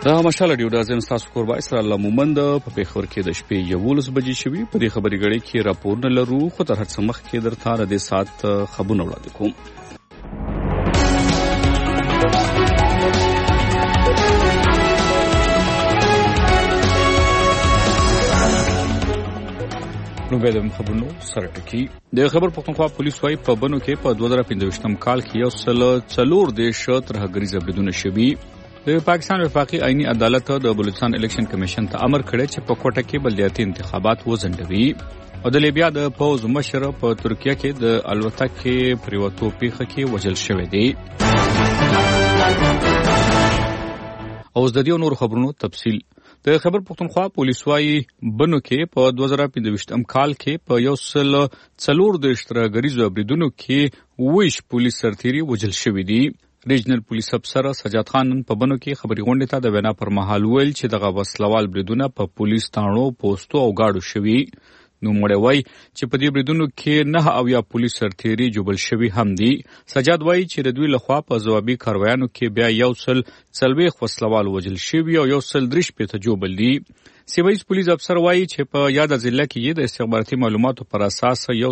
د مشال ډیو د ازم تاسو کور وایس را لمومند په پیښور کې د شپې 11 بجې شوي په دې خبري غړي کې راپور نه لرو خو تر هڅه مخ کې درته د سات خبرونه وړاندې کوم. نو به د خبرونو سره ټکی د خبر پښتونخوا پولیس وايي په بنو کې په 2015 کال کې یو څلور دیش ترهګریزه بدون شبي د پاکستان وفاقي آئینی عدالت د بلوچستان الیکشن کمیشن ته امر کړی چې په کوټه کې بلدیاتي انتخابات وځنډوي او د لیبیا د پوز مشر په ترکیه کې د الوتکې پریوتو پیښه کې وژل شوی دی. او د دې نور خبرونو تفصیل د خبر پښتونخوا پولیس وايي بنو کې په 2015 کال کې په یو څلور دیش ترهګریزو بریدونو کې ویش پولیس سرتیري وژل شوی دی. ریجنل پولیس افسر سجاد خان په بنو کې خبري غونډه ته د وینا پر مهال ویل چې دغه وسلوال بریدونه په پولیس تانړو پوسټو او گاډو شوي. نو مړ وای چې په دې بریدونو کې 9 او یا پولیس سرتیري جوړل شوی هم دي. سجاد وای چې د دوی لخوا په ځوابي کاروایانو کې بیا یو څلويخ وسلوال وژل شوی او یو درش په تجوبل دي. سیویس پولیس افسر وایي چې په یاد ضلع کې د استخباراتي معلوماتو پر اساس یو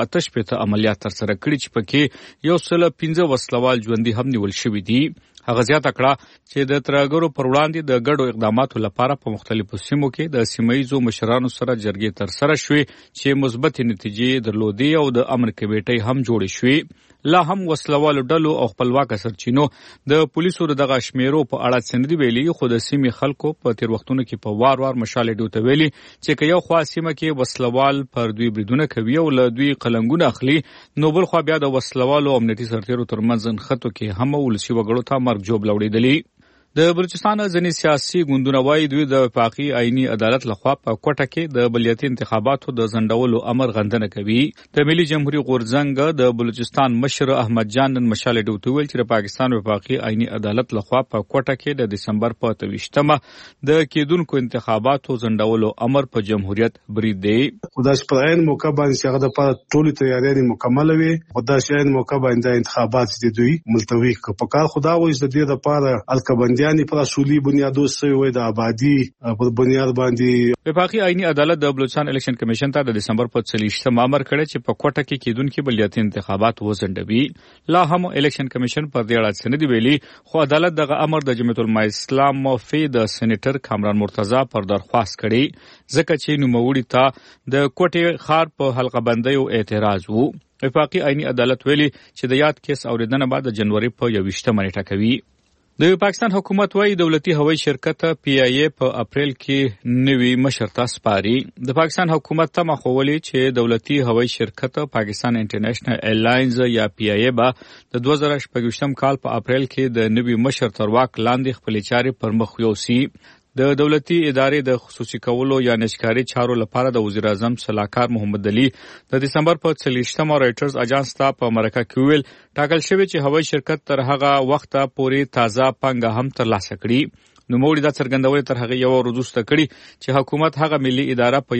18 عملیات تر سره کړي چې پکې یو 15 وسلوال ژوندۍ هم نیول شوی دي. هغه زیاته کړه چې د ترهګرو پر وړاندې د ګډو اقداماتو لپاره په مختلفو سیمو کې د سیمایي مشرانو سره جرګې تر سره شوې چې مثبت نتیجې درلودې او د امن کمیټې هم جوړې شوې. لا هم وسلوالو ډلو او خپلواک سرچینو د پولیسو دغه شمیرو په اړه سندري ویلي خو د سیمې خلکو په تیر وختونو کې په وار مشال ډیو ته ویلي چې که یو خوا سیمه کې وسلوال پر دوی بریدونه کوي او له دوی قلنګونه اخلي نو بل خوا بیا د وسلوالو امنیتي سرتیرو ترمنځ نښتو کې هم ولسي وګړو ته مرګ جوړ لوړېدلی. د بلوچستان ځینې سیاسي ګوندونه وايي دوی د وفاقي آئینی عدالت لخوا په کوټه کې د بلدیاتي انتخاباتو د ځنډولو امر غندنه کوي. د ملي جمهوریت غورځنګ د بلوچستان مشر احمد جان نن مشال ډیو ته ویل چې د پاکستان وفاقي آئینی عدالت لخوا په کوټه کې د دسمبر په 28مه د کېدونکو انتخاباتو ځنډولو امر په جمهوریت برید دی. خدای په عین موقع باندې هغه د پاره ټولې تیاریاں مکمل وي. خدای شاین موقع باندې انتخابات دي دوی ملتوي په کار خدا وایي د دې لپاره الکبندي یعنی پر اصولي بنیادو سره وي د آبادی په بنیاد باندې وفاقي آئینی عدالت د بلوچستان الیکشن کمیشن ته د دسمبر په 30مه امر کړی چې په کوټه کې کېدونکو بلدیاتي انتخابات وځنډوي. لا هم الیکشن کمیشن پر دې اړه سند ویلي خو عدالت دغه امر د جمعیت العلماء اسلام موفي د سېنیټر کامران مرتضی پر درخواست کړي ځکه چې نوموړي ته د کوټې خار په حلقه بندۍ او اعتراض وو. وفاقي آئینی عدالت ویلي چې د یاد کیس اوریدنه بعد د جنوري په 21مه نیټه کوي. د پاکستان حکومت وايي دولتي هوایي شرکت پی آی ای په اپریل کې نوي مشر ته سپاري. د پاکستان حکومت ته مخولي چې دولتي هوایي شرکت پاکستان انټرنیشنل ایرلاینز یا پی آی ای به د 2025 کال په اپریل کې د نوي مشر تر واک لاندې خپل چارې پر مخ یوسي. د دولتي ادارې د خصوصي کولو یا نشکاري چارو لپاره د وزیر اعظم صلاحکار محمد علي د دسمبر په 30مه رائټرز اجانس ته په امریکا کې ویل ټاکل شوی چې هوایي شرکت تر هغه وخته پورې تازه پنګه هم ترلاسه کړي. نو موږ دا څرګندوي تر هغه یو ورځ کړي چې حکومت هغه ملي اداره په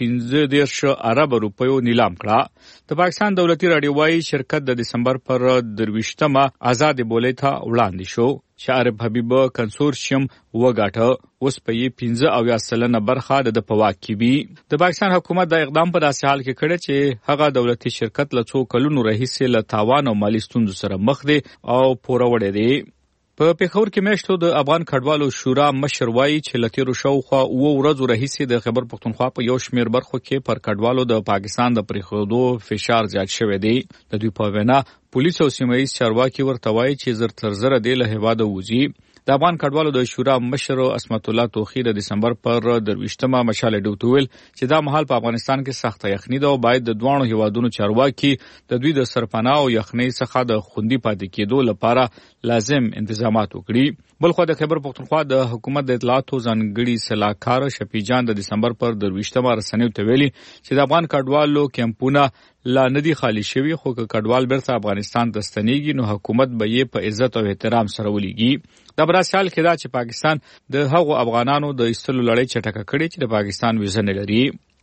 115 ارب روپیو نیلام کړه. د پاکستان دولتي راډیو وايي شرکت د دسمبر پر 23مه آزاد بولې ته وړاندې شو. شعرب حبیب کنسورشیم وګاټه اوس په 15% برخه د پواک کې وي. د پاکستان حکومت د اقدام په داسې حال کې کړی چې هغه دولتي شرکت له څو کلونو راهیسې له تاوان او مالي ستونزو سره مخ دی او پوره وړی دی. په پیښور کې میاشتو د افغان کډوالو شورا مشر وایي چې لتیرو شاوخوا 2 ورځې راهیسې د خبر پښتونخوا په یو شمېر برخو کې پر کډوالو د پاکستان د پریښودو فشار زیات شوی دی. د دوی په وینا پولیس او سیمایي چارواکي ورته وایي چې زر تر زره دی له هیواده وځي. د افغان کډوالو د شورا مشر اسمت الله توخی د دسمبر پر 23مه مشال ډیو ته ویل چې دا مهال په افغانستان کې سخت یخني ده او باید د دوانو هیوادونو چارواکي د دوی د سرپناه او یخنۍ څخه د خوندي پاتې کېدو لپاره لازم انتظامات وکړي. بلخو د خبر پښتونخوا د حکومت د اطلاعاتو ځانګړي سلاکار شفیع جان د دسمبر پر 23مه رسنیو ته ویلي چې د افغان کډوالو کیمپونه لا ندی خالی شوی خو که کډوال بیرته افغانستان ته ستنیږي نو حکومت به یې په عزت او احترام سره ولیږي. دا براسال کې دا چې پاکستان د هغو افغانانو د ایستلو لړۍ چټکه کړي چې د پاکستان ویزه نه لري.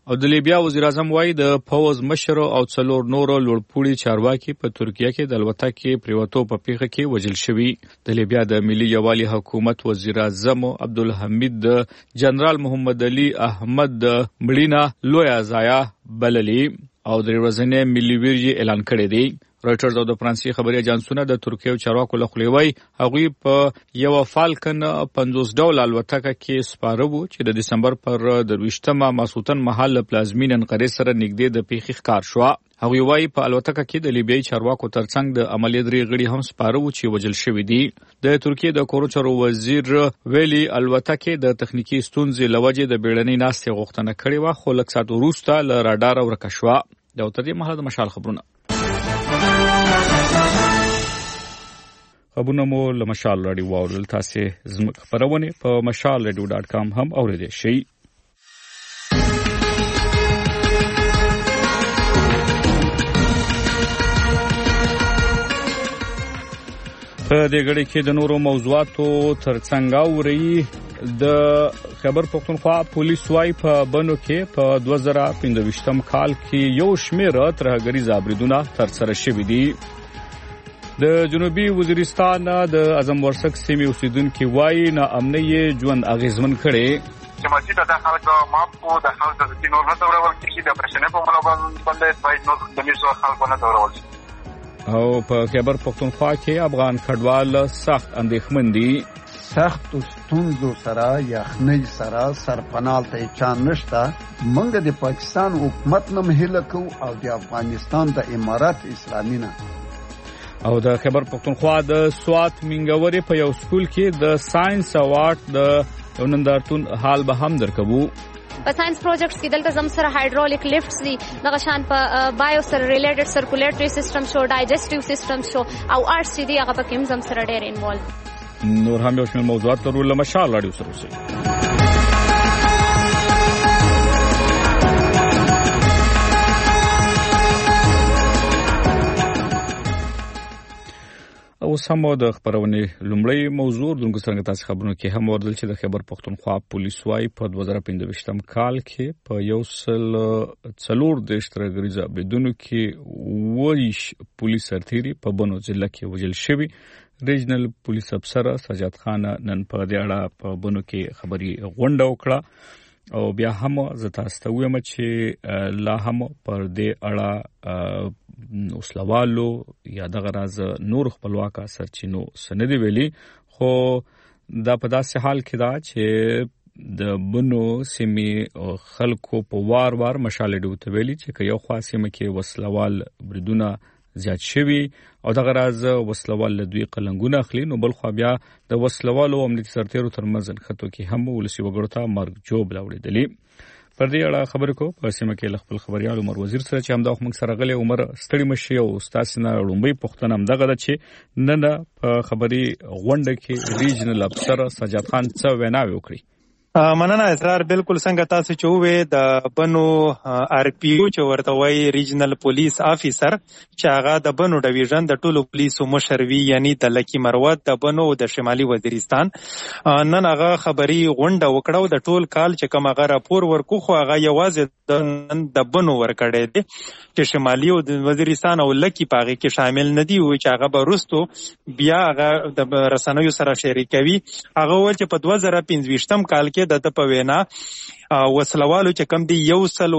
او د لیبیا وزیر اعظم وايي د پوز مشر او 4 نور لوړپوړي چارواکي په ترکیه کې د الوتکې پریوتو په پیښه کې وژل شوي. د لیبیا د ملي یووالي حکومت وزیر اعظم عبدالحمید د جنرال محمد علي احمد مړینه لویه ضایعه بللې او د ورځنې ملي ویري اعلان کړی دی. رایټرز او د فرانسې خبري اجانسونه د ترکیه چارواکو له خوا وایي هغوی په یو فالکن 50 ډول الوتکه کې سپاره وو چې د دسمبر پر 23مه ماسوتن مهال پلازمین انقره سره نږدې د پیښې ښکار شو. هغوی وایي په الوتکه کې د لیبیایي چارواکو ترڅنګ د عملیات درې غړي هم سپاره وو چې وژل شوي دي. د ترکیه د کورو چارو وزیر ویلي الوتکه د تخنیکی ستونزې لوجې د بیړنۍ ناستې غوښتنه کړې و خو لږ ساعت وروسته له راډار ورکه شوه. د ترې مهال د مشال خبرونه خبرونه مو له مشال راډیو واورل. تاسو زموږ خبرونه په mashalradio.com هم اوریدئ شئ. په دې غړي کې د نورو موضوعاتو ترڅنګ اوري د خیبر پختونخوا پولیس وايي په بنو کې په 2015 کال کې یو شمېر ترهګریز بریدونه ترسره شوي دي. د جنوبي وزیرستان د اعظم ورسک سیمې اوسیدونکو وايي ناامنۍ ژوند اغیزمن کړي. چې مسجد د خلکو ماپو د خلکو د نور نه دورول کیږي د پرشنه په ملابل باندې باید نور د میرزو خلکو نه دورول شي. او په خیبر پختونخوا کې افغان کډوال سخت اندېښمن دي. سخت ستونزو سره یخنۍ سره سرپنال ته چان نشته. موږ د پاکستان حکومت نه هیله کوو او د افغانستان د امارات اسلامي نه. او د خیبر پختونخوا د سوات منګوري په یو سکول کې د ساينس اوارد د نندارتون حال به هم درکبو. په ساينس پروجیکټس کې دلته زم سره هایدرولیک لفټس دي دغه شان په بایو سره ریلیټډ سرکولیټری سیستم شو ډایجسټیو سیستم شو او آرټس دي هغه په کوم زم سره ډېر انوالو. نور هم یو شمېر موضوعات لرو له مشال راډیو سره اوسئ. اوس هم د خبرونې لومړی موضوع دونکو څنګه تاسو خبرونه کې هم وردل چې د خیبر پختونخوا پولیس وايي په 2015 کال کې په یو سل 4 ترهګریز بریدونو کې وایش پولیس سرتیري په بنو ضلع کې وژل شوی. ریجنل پولیس افسر سجاد خان نن په دې اړه په بنو کې خبري غونډه وکړه او بیا هم زه تاسو ته وایم چې لا هم پر دې اړه اوسلوالو یا دغه راز نور خپلواکه سرچینو سندې ویلي. خو دا په داسې حال کې دا چې د بنو سیمې خلکو په وار مشال ډوته ویلي چې یو خاصه مکه وسلوال بریدونه زیات شوي او دغه راز وسلوال له دوی قلنګونه اخلي. نو بل خو بیا د وسلوالو امنیتي سرتیرو ترمنځ خطو کې هم ولسی وګړو ته مرګ جوړ لاوړېدلی. پر دې اړه خبرې کو په سیمه کې خپل خبريال عمر وزیر سره چې همدا موږ سره غلې عمر ستړي مشي او استاد نه لومبي پښتنه هم دغه چې نن په خبري غونډه کې ریجنل افسر سجاد خان څو ویناوي وکړي. مننه اسرار. بالکل څنګه تاسو چې وې د بنو آر پی او چې ورته وایي ریجنل پولیس افیسر چې هغه د بنو ډیویژن د ټولو پولیسو مشر وی یعنی د لکی مروت د بنو د شمالي وزیرستان نن هغه خبري غونډه وکړه د ټول کال چې کوم هغه راپور ورکو خو هغه یوازې د بنو ورکړی دی چې شمالي وزیرستان او لکی پاغي کې شامل نه دی او چې هغه برستو بیا هغه د رسنیو سره شریکوي. هغه ول چې په 2015 کال کې د په وینا وسلوالو چې کم دی یو سل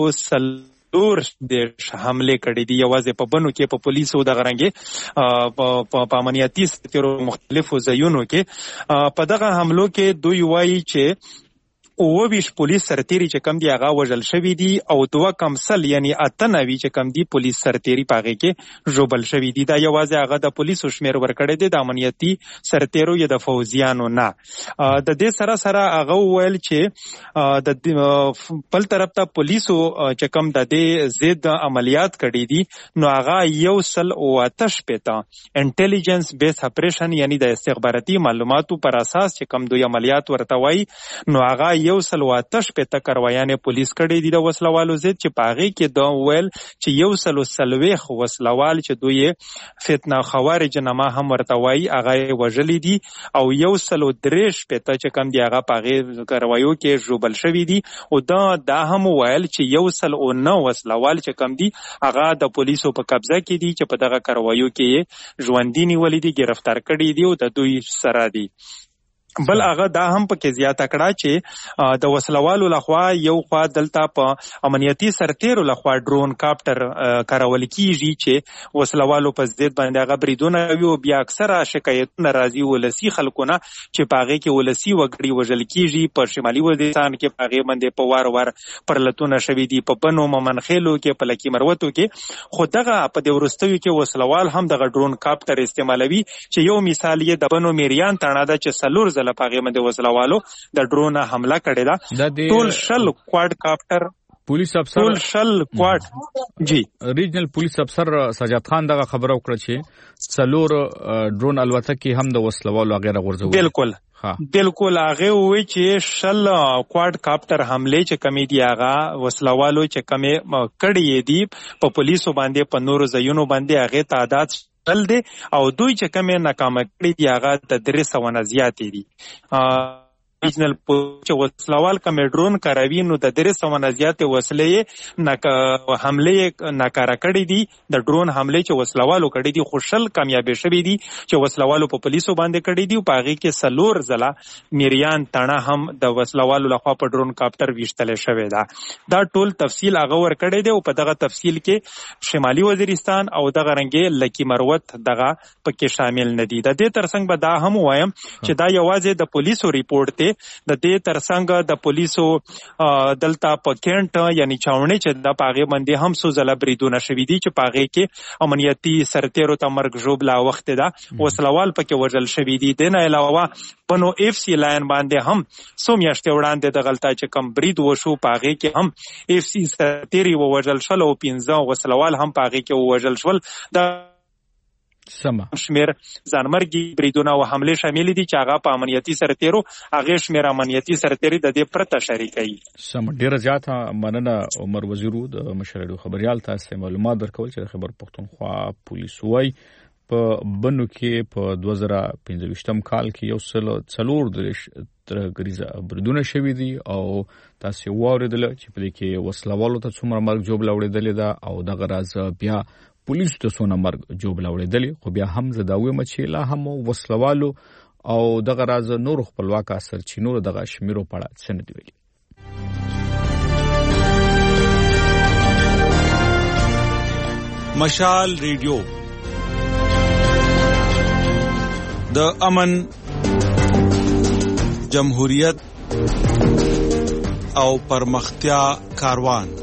د حمله کړې دي یوازې په بنو کې په پولیسو د غرنګي په امنیتي ستورو مختلفو ځایونو کې په دغه حملو کې دوی وایي چې او ویش پولیس سرتیری چې کم دی هغه وژل شوی دی او 2 کمسل یعنی 98 چې کم دی پولیس سرتیری پاغه کې جوبل شوی دی. دا یوازې هغه د پولیسو شمیر ورکړی دی د امنیتي سرتیرو یا د فوجیانو نه. د دې سره هغه ویل چې د بل طرف ته پولیسو چې کم د دې ضد عملیات کړي دي نو هغه یو سل او آتش پتا انټيليجنس بیس اپریشن یعنی د استخباراتي معلوماتو پر اساس چې کم دوی عملیات ورته وای نو هغه 108 کاروایانې پولیس کړي دي د وسلوالو ضد چې په هغې کې دا وویل چې 140 وسلوال چې دوی فتنه خوارج نامه هم ورته وایي هغه یې وژلي دي او 133 چې کوم دي هغه په هغې کاروایو کې ژوبل شوي دي او دا هم وویل چې 109 وسلوال چې کوم دي هغه د پولیسو په قبضه کې دي چې په دغه کاروایو کې ژوندي نیولي دي ګرفتار کړي دي او د دوی سره دي. بل هغه دا هم پکې زیاته کړه چې د وسلوالو لخوا یو خوا دلته په امنیتي سرتیرو لخوا ډرون کاپټر کارول کیږي چې وسلوالو په ضد باندې هغه بریدونه کوي او بیا اکثره شکایتونه راځي ولسي خلکونه چې په هغې کې ولسي وګړي وژل کیږي. په شمالي وزیرستان کې په هغې باندې په وار وار پرلتونه شوي دي، په بنو ممنخیلو کې، په لکي مروتو کې. خو دغه په دې وروستیو کې وسلوال هم دغه ډرون کاپټر استعمالوي چې یو مثال یې د بنو میریان تاڼه ده چې څلور ځله په هغې باندې وسلوالو د ډرون حمله کړې ده. ټول شل کواد کاپټر پولیس افسر ټول شل کواد جی ریجنل پولیس افسر سجاد خان دغه خبره وکړه چې څلور ډرون الوتکې هم د وسلوالو غیر غورځول. بالکل هغه وی چې شل کواد کاپټر حمله چې کمی دی هغه وسلوالو چې کمی کړي دي په پولیسو باندې په نورو ځایونو باندې هغه تعداد تل دی او دوی چې کمی ناکامه کړي دي هغه د 300 نه زیاتې دي. ریجنل چې وسلوال کمی ډرون کاروي نو د 300 نه زیاتې وسلې حمله ناکاره کړي دي. د ډرون حمله چې وسلوالو کړي دي خو شل کامیابې شوي دي چې وسلوالو په پولیسو باندې کړي دي. په هغې کې څلور ځله میریان تاڼه هم د وسلوالو لخوا په ډرون کاپټر ویشتلی شوې ده. دا ټول تفصیل هغه ورکړی دی او په دغه تفصیل کې شمالي وزیرستان او دغه رنګې لکي مروت دغه پکې شامل نه دي. د دې ترڅنګ به دا هم وایم چې دا یوازې د پولیسو ریپورټ دی. د دې ترڅنګ د پولیسو دلته په کینټ یعنی چاونې چې د پاغې باندې هم څو ځله بریدونه شوي دي چې پاغې کې امنیتي سرتیرو ته مرګ ژوبله وخت ده وسلوال پکې وژل شوي دي. دې نه علاوه پنو اف سی لاین باندې هم څو میاشتې وړاندې د غلطه چې کم برید وشو پاغې کې هم اف سی سرتیري ووژل شول او 15 وسلوال هم پاغې کې ووژل شول. د شمیر ځانمرګي بریدونه او حمله شامل دي چې هغه په امنیتي سرتیرو هغه شمیر امنیتي سرتیري د دې پرته شریکي. ډیره زیاته مننه عمر وزیرو د مشر خبريال تاسو معلومات درکول چې خبر پښتونخوا پولیس وای په بنو کې په 2015 کال کې یو څلور غریزه بریدونه شوي دي او تاسو واوریدل چې په دې کې وسلوالو ته څومره مرګ جوړ لوړېدل ده او دغه راز بیا پولیس ته څونه مرګ جوړ لوړېدل. خو بیا هم زداوي مچې لا هم وسلوالو او دغه راز نور خپلواک سرچینو دغه شمیرو په اړه څه نه دی ویلي. مشال ریډیو د امن، جمهوریت او پرمختیا کاروان.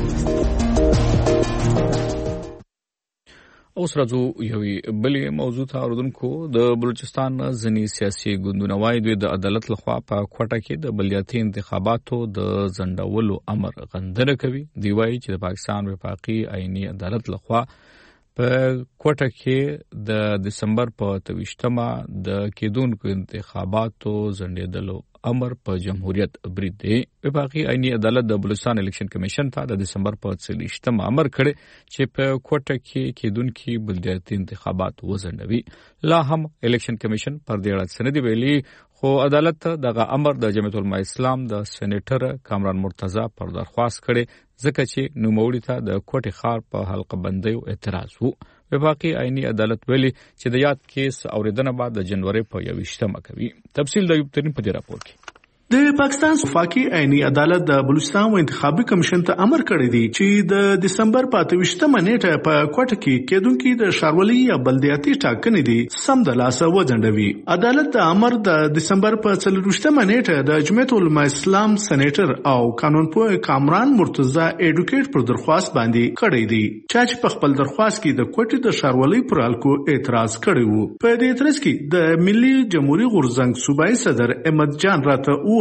اوس راځو یوې بلې موضوع ته اورېدونکو. د بلوچستان ځینې سیاسي ګوندونه وایي دوی د عدالت لخوا په کوټه کې د بلدیاتي انتخاباتو د ځنډولو امر غندنه کوي. دوی وایي چې د پاکستان وفاقي آئیني عدالت لخوا په کوټه کې د دسمبر په 23 د کېدونکو انتخاباتو ځنډېدلو امر په جمهوریت برید دی. وفاقي آئیني عدالت د بلوچستان الیکشن کمیشن ته د دسمبر په 23 امر کړی چې په کوټه کې کېدونکي بلدیاتي انتخابات وځنډوي. لا هم الیکشن کمیشن پر دې اړه څه نه دی ویلي، خو عدالت دغه امر د جمعیت العلماء اسلام د سېنیټر کامران مرتضی پر درخواست کړي ځکه چې نوموړي ته د کوټې ښار په حلقه بندیو اعتراض وو. وفاقي آئیني عدالت ویلي چې د یاد کیس اوریدنه بعد د جنوري په 21 کوي. تفصیل د یوب ترین په دې راپور کې. د پاکستان وفاقي آئینی عدالت د بلوچستان و انتخابي کمیشن ته امر کړی دی چې د دسمبر په 28 نیټه په کوټه کې کېدونکي د ښاروالۍ یا بلدیاتي ټاکنې دي سم د لاسه وځنډوي. عدالت د امر د دسمبر په 24 نیټه د جمعیت العلماء اسلام سېنیټر او قانونپوه کامران مرتضی اډوکیټ پر درخواست باندې کړی دی چې په خپل درخواست کې د کوټې د ښاروالۍ پر الکو اعتراض کړی وو. په دې اعتراض کې د ملي جمهوریت غورځنګ صوبایي صدر احمد جان راته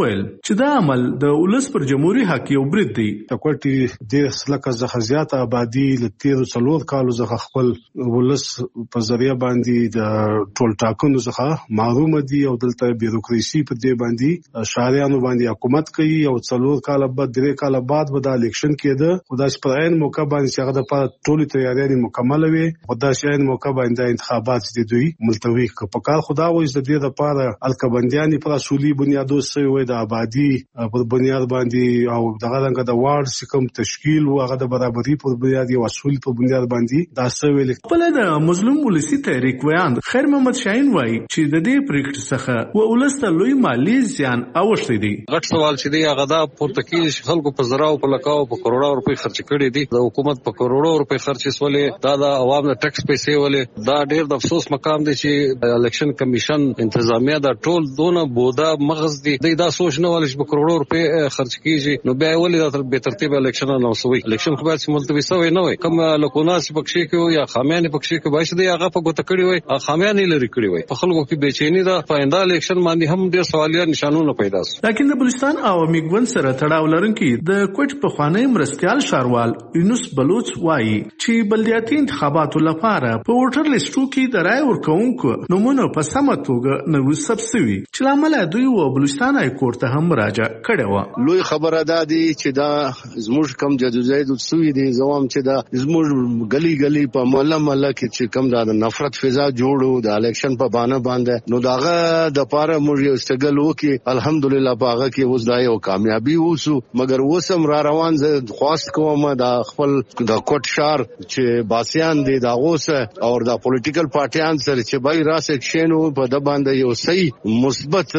وویل چې دا عمل د ولس پر جمهوریت حق یو برید دی. د کوټي د سلکه څخه زیات آبادی لتیر څلور کالو څخه خپل ولس په ذریعہ باندې د ټول ټاکنو څخه محروم دي او دلته بیروکراسي په دې باندې شاریانو باندې حکومت کوي او څلور کال بعد درې کال بعد به د الیکشن کېده. خدای په عین موقع باندې هغه د پاره ټولې تیاریاں مکمل وي. خدای په عین موقع باندې انتخابات دي دوی ملتوي په کار خدا وایي د دې لپاره الکبندیانی پر اصولي بنیادو سره وي د آبادی پر بنیاد باندې او دغه رنګ د وارد سکم تشکیل او هغه د برابرۍ پر بنیاد او اصول په بنیاد باندې دا څه ویل. خپل د مظلوم ولسی تحریک ویان خیر محمد شاهین وایي چې د دې پریکټ څخه و ولست لوی مالی زیان اوښتي دي. غټ سوال چې دی هغه دا پورته کیږي خلکو په زراو په لکاو په کروڑو روپۍ خرچ کړي دي. د حکومت په کروڑو روپۍ خرچ سولې دا د عوام د ټیکس پیسې ولې دا ډېر د افسوس مقام دی چې الیکشن کمیشن انتظامیه دا ټول دونه بودا مغز دي. دا سوچ نه ولې په کروڑو روپۍ خرچ کیږي نو بیا ولې دا به ترتیب الیکشن نه وسوي. الیکشن خو باید ملتوي سوی نه وي. کوم لکونه چې پکښې کې یا خامیان پکښې کې باید دی هغه په ګوته کړی وي خامیان یې لري کړی وي. په خلکو کې بېچینی ده. پاینده الیکشن باندې هم ډېر سوالیه نشانونه پیدا شو. لکه د بلوچستان عوامي ګوند سره تړاو لرونکي د کوټ په خوانی مرستيال شاروال یونس بلوچ وایي چې بلدیاتي انتخاباتو لپاره په ووټر لیستو کې د رای ورکوونکو نومونه په سمه توګه نه وثبت شوي چې لامل دوی و بلوچستان های کورټ ته هم مراجعه کړې و. لوی خبره ده چې دا زموږ کم جدوجہد وسوي دي زوام چې دا زموږ گلی گلی په محله محله کې چې کم دا نفرت فضا جوړو د الیکشن په باندې باندې نو داغه د پاره موږ یو استګل وکي الحمدلله باغه کې اوس دا یو کامیابی وسو. مګر وسم را روان زه خواست کوم دا خپل د کوټ شهر چې باسیان دي دا غوسه او د پولیټیکل پارټیان سره چې بای راس اکشنو په د باندې یو صحیح مثبت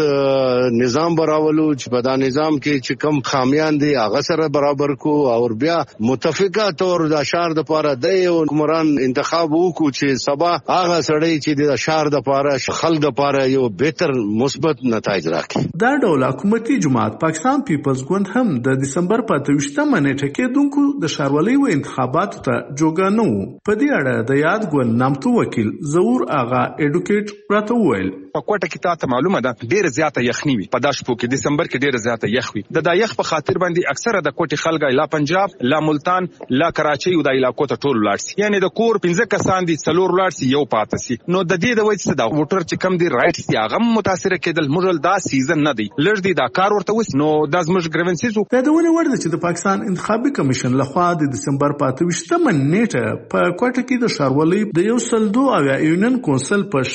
نظام براولو چې په دا نظام کې چې کم خامیان دي هغه سره برابر کو او بیا متفقه تور د شهر د پاره د حکمران انتخاب وکړو چې سبا هغه سړی چې د شهر د پاره خلک د پاره یو بهتر مثبت نتایج راکړي. دا ډول حکومتي جماعت پاکستان پیپلز ګوند هم د دسمبر په 28مه نیټه کې دونکو د ښاروالۍ و انتخاباتو ته جوګه نه وو. په دې اړه د یاد ګوند نامتو وکیل ظهور آغا اډوکیټ راته وویل په کوټه کې تاسو معلومه ده ډېر زیاته یخنی وي. په داشپو کې دسمبر کې ډېر زیاته یخ وي. د یخ په خاطر باندې اکثره د کوټه خلک لا پنجاب لا ملتان لا کراچي او د علاقو ته ټول لاړ شي. یعنی د کور 15 کسان دي څلور لاړ شي یو پاتې شي. نو د دې د وجې څه دا ووټر چې کم دي رائټس دي هغه متاثر کېدل موږ دا سیزن نه دی لږ دی دا کار ورته وس نو د زموږ ګریونسز دا د ونه ورده چې د پاکستان انتخابي کمیشن لخوا د دسمبر په 28مه نیټه په کوټه کې د ښاروالۍ د 102 او یونین کونسل په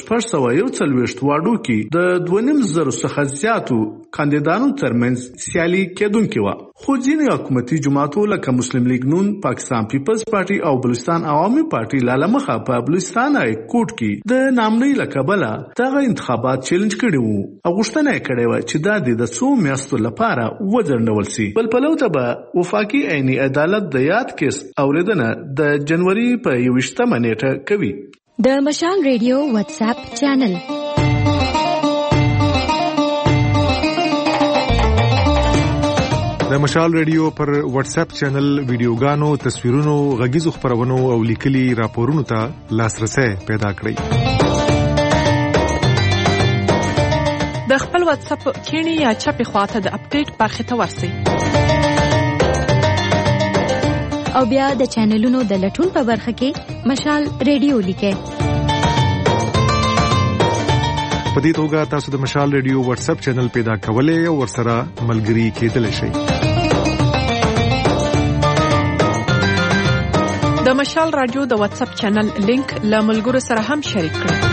441 واډو کې د 2.5 څخه زیاتو کاندیدانو ترمنځ سیالي کېدونکې وه. خو ځینې حکومتي جماعتو لکه مسلم لیگ نون، پاکستان پیپلز پارټي او بلوچستان عوامي پارټي لاله مخه په بلوچستان های کوټ کې د نامنۍ له کبله دغه انتخابات چیلنج کړي وو او غوښتنه یې کړې وه چې دا د څو میاشتو لپاره وځنډول سي. بل پلو ته به وفاقي عیني عدالت د یاد کیس اوریدنه د جنوري په 21مه نیټه کوي. د مشال ریډیو واتس اپ چینل د مشال ریډیو پر واتس اپ چینل ویډیوګانو، تصویرونو، غږیزو خبرونو او لیکلي راپورونو ته لاسرسي پیدا کړئ. د خپل واتس اپ کینی یا چپی خواته د اپډیټ برخه ته ورسئ او بیا د چینلونو د لټون په برخه کې مشال ریډیو لیکئ. په دې توګه تاسو د مشال ریډیو واتس اپ چینل پیدا کولای او ورسره ملګري کېدلی شئ. د مشال رادیو د واتس اپ چینل لینک له ملګرو سره هم شریک کړئ.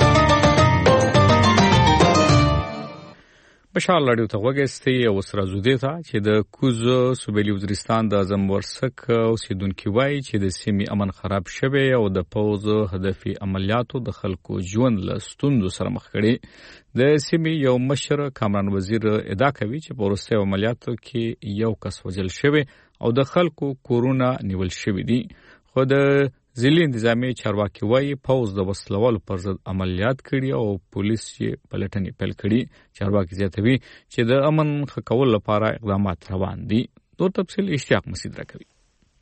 مشال رادیو ته وګورئ او سره زوده ته چې د کوز صوبایي وزیرستان د اعظم ورسک اوسیدونکو وایي چې د سیمې امن خراب شوی او د پوز هدفي عملیاتو د خلکو ژوند له ستونزو سره مخ کړي. د سیمې یو مشر کامران وزیر ادعا کوي چې په وروستیو عملیاتو کې یو کس وژل شوی او د خلکو کورونه نیول شوی دي. خو د ځینې انتظامی چارواکي وایي پوز د وسلوالو پر ضد عملیات کړي او پولیس یې پلټنې پیل کړي. چارواکي زیاتوي چې د امن ښه کولو لپاره اقدامات روان دي. نور تفصیل اشتیاق مسعود راکوي.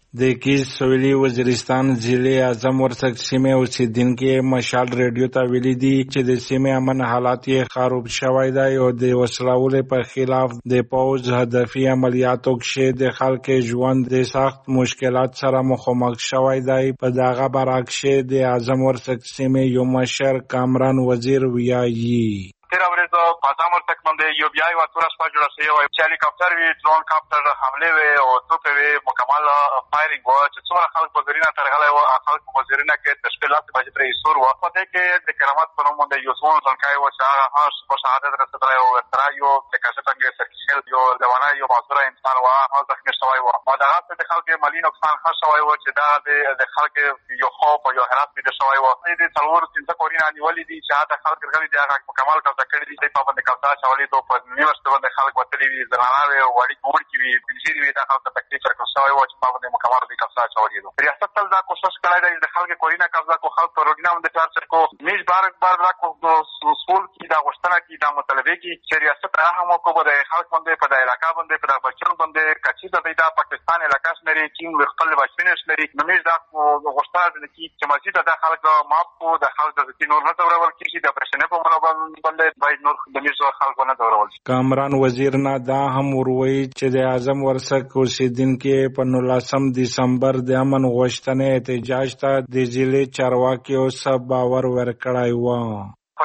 د سویلي وزیرستان ضلع اعظم ورسک سیمه اوسیدونکو مشال ریډیو ته ویلي دي چې د سیمه امن حالات یې خراب شوی دی او د وسلوالو په خلاف د پوز هدفي عملیاتو کې د خلکو ژوند د سخت مشکلات سره مخامخ شوی دی. په دغه برعکس د اعظم ورسک سیمه یو مشر کامران وزیر ویایي تیر ورځ په اعظم ورسک باندې یو بیا یو اتوره شپه جوړه شوې وه چې هلیکاپټر وي ډرون کاپټر حملې وې او توپې وې مکمل فایرینګ وه چې څومره خلک په زرینه ترغلی وه خلک په زرینه کې د شپې لسې بجې پرې ایسور وه په دې کې د کرامت په نوم باندې یو څومره ځانګړی وه چې هغه هم په شهادت رسېدلی و ورسره یو د کاشفنګ سرکیشل یو لیونی یو معذوره انسان و هغه زخمي شوی و او دغسې د خلکو مالي نقصان ښه شوی و چې دا د خلکو یو خوف او یو حیرت پیدا شوی و. د څلور پنځه کورونه نیولي دي چې هغه خلک غلي دي هغه مکمل قبضه کړي دي په باندې قبضه اچولې دي په نیمشته باندې خلک وتلي وي زنانه وي وړي وړکي وي پنځیري وي دا خلک ته تکلیف ورکړل شوی و چې په باندې مکمل دي قبضه اچولې دي. ریاست تل دا کوشش کړی دی د خلکو کورونه قبضه کو خلک په روډینه باندې ټارچر کو میش بار دا کو سول کی دا غوښتنه کی دا مطالبه کی چې ریاست هم وکړي د خلک باندې په د علاقې باندې په د بچو باندې کچې د پاکستان علاقې سره چین خپل بچنه سره نمیش دا غوښتنه ده چې مزید د خلک ماپ کو د خلک د نور نه دورول کیږي د پرشنه په منابع باندې باید نور د میز خلک نه دورول. کامران وزیر نه دا هم وروي چې د اعظم ورسک اوسیدونکو په 19 دسمبر د امن غوښتنې احتجاج ته د ضلع چارواکیو سب باور ورکړای و. په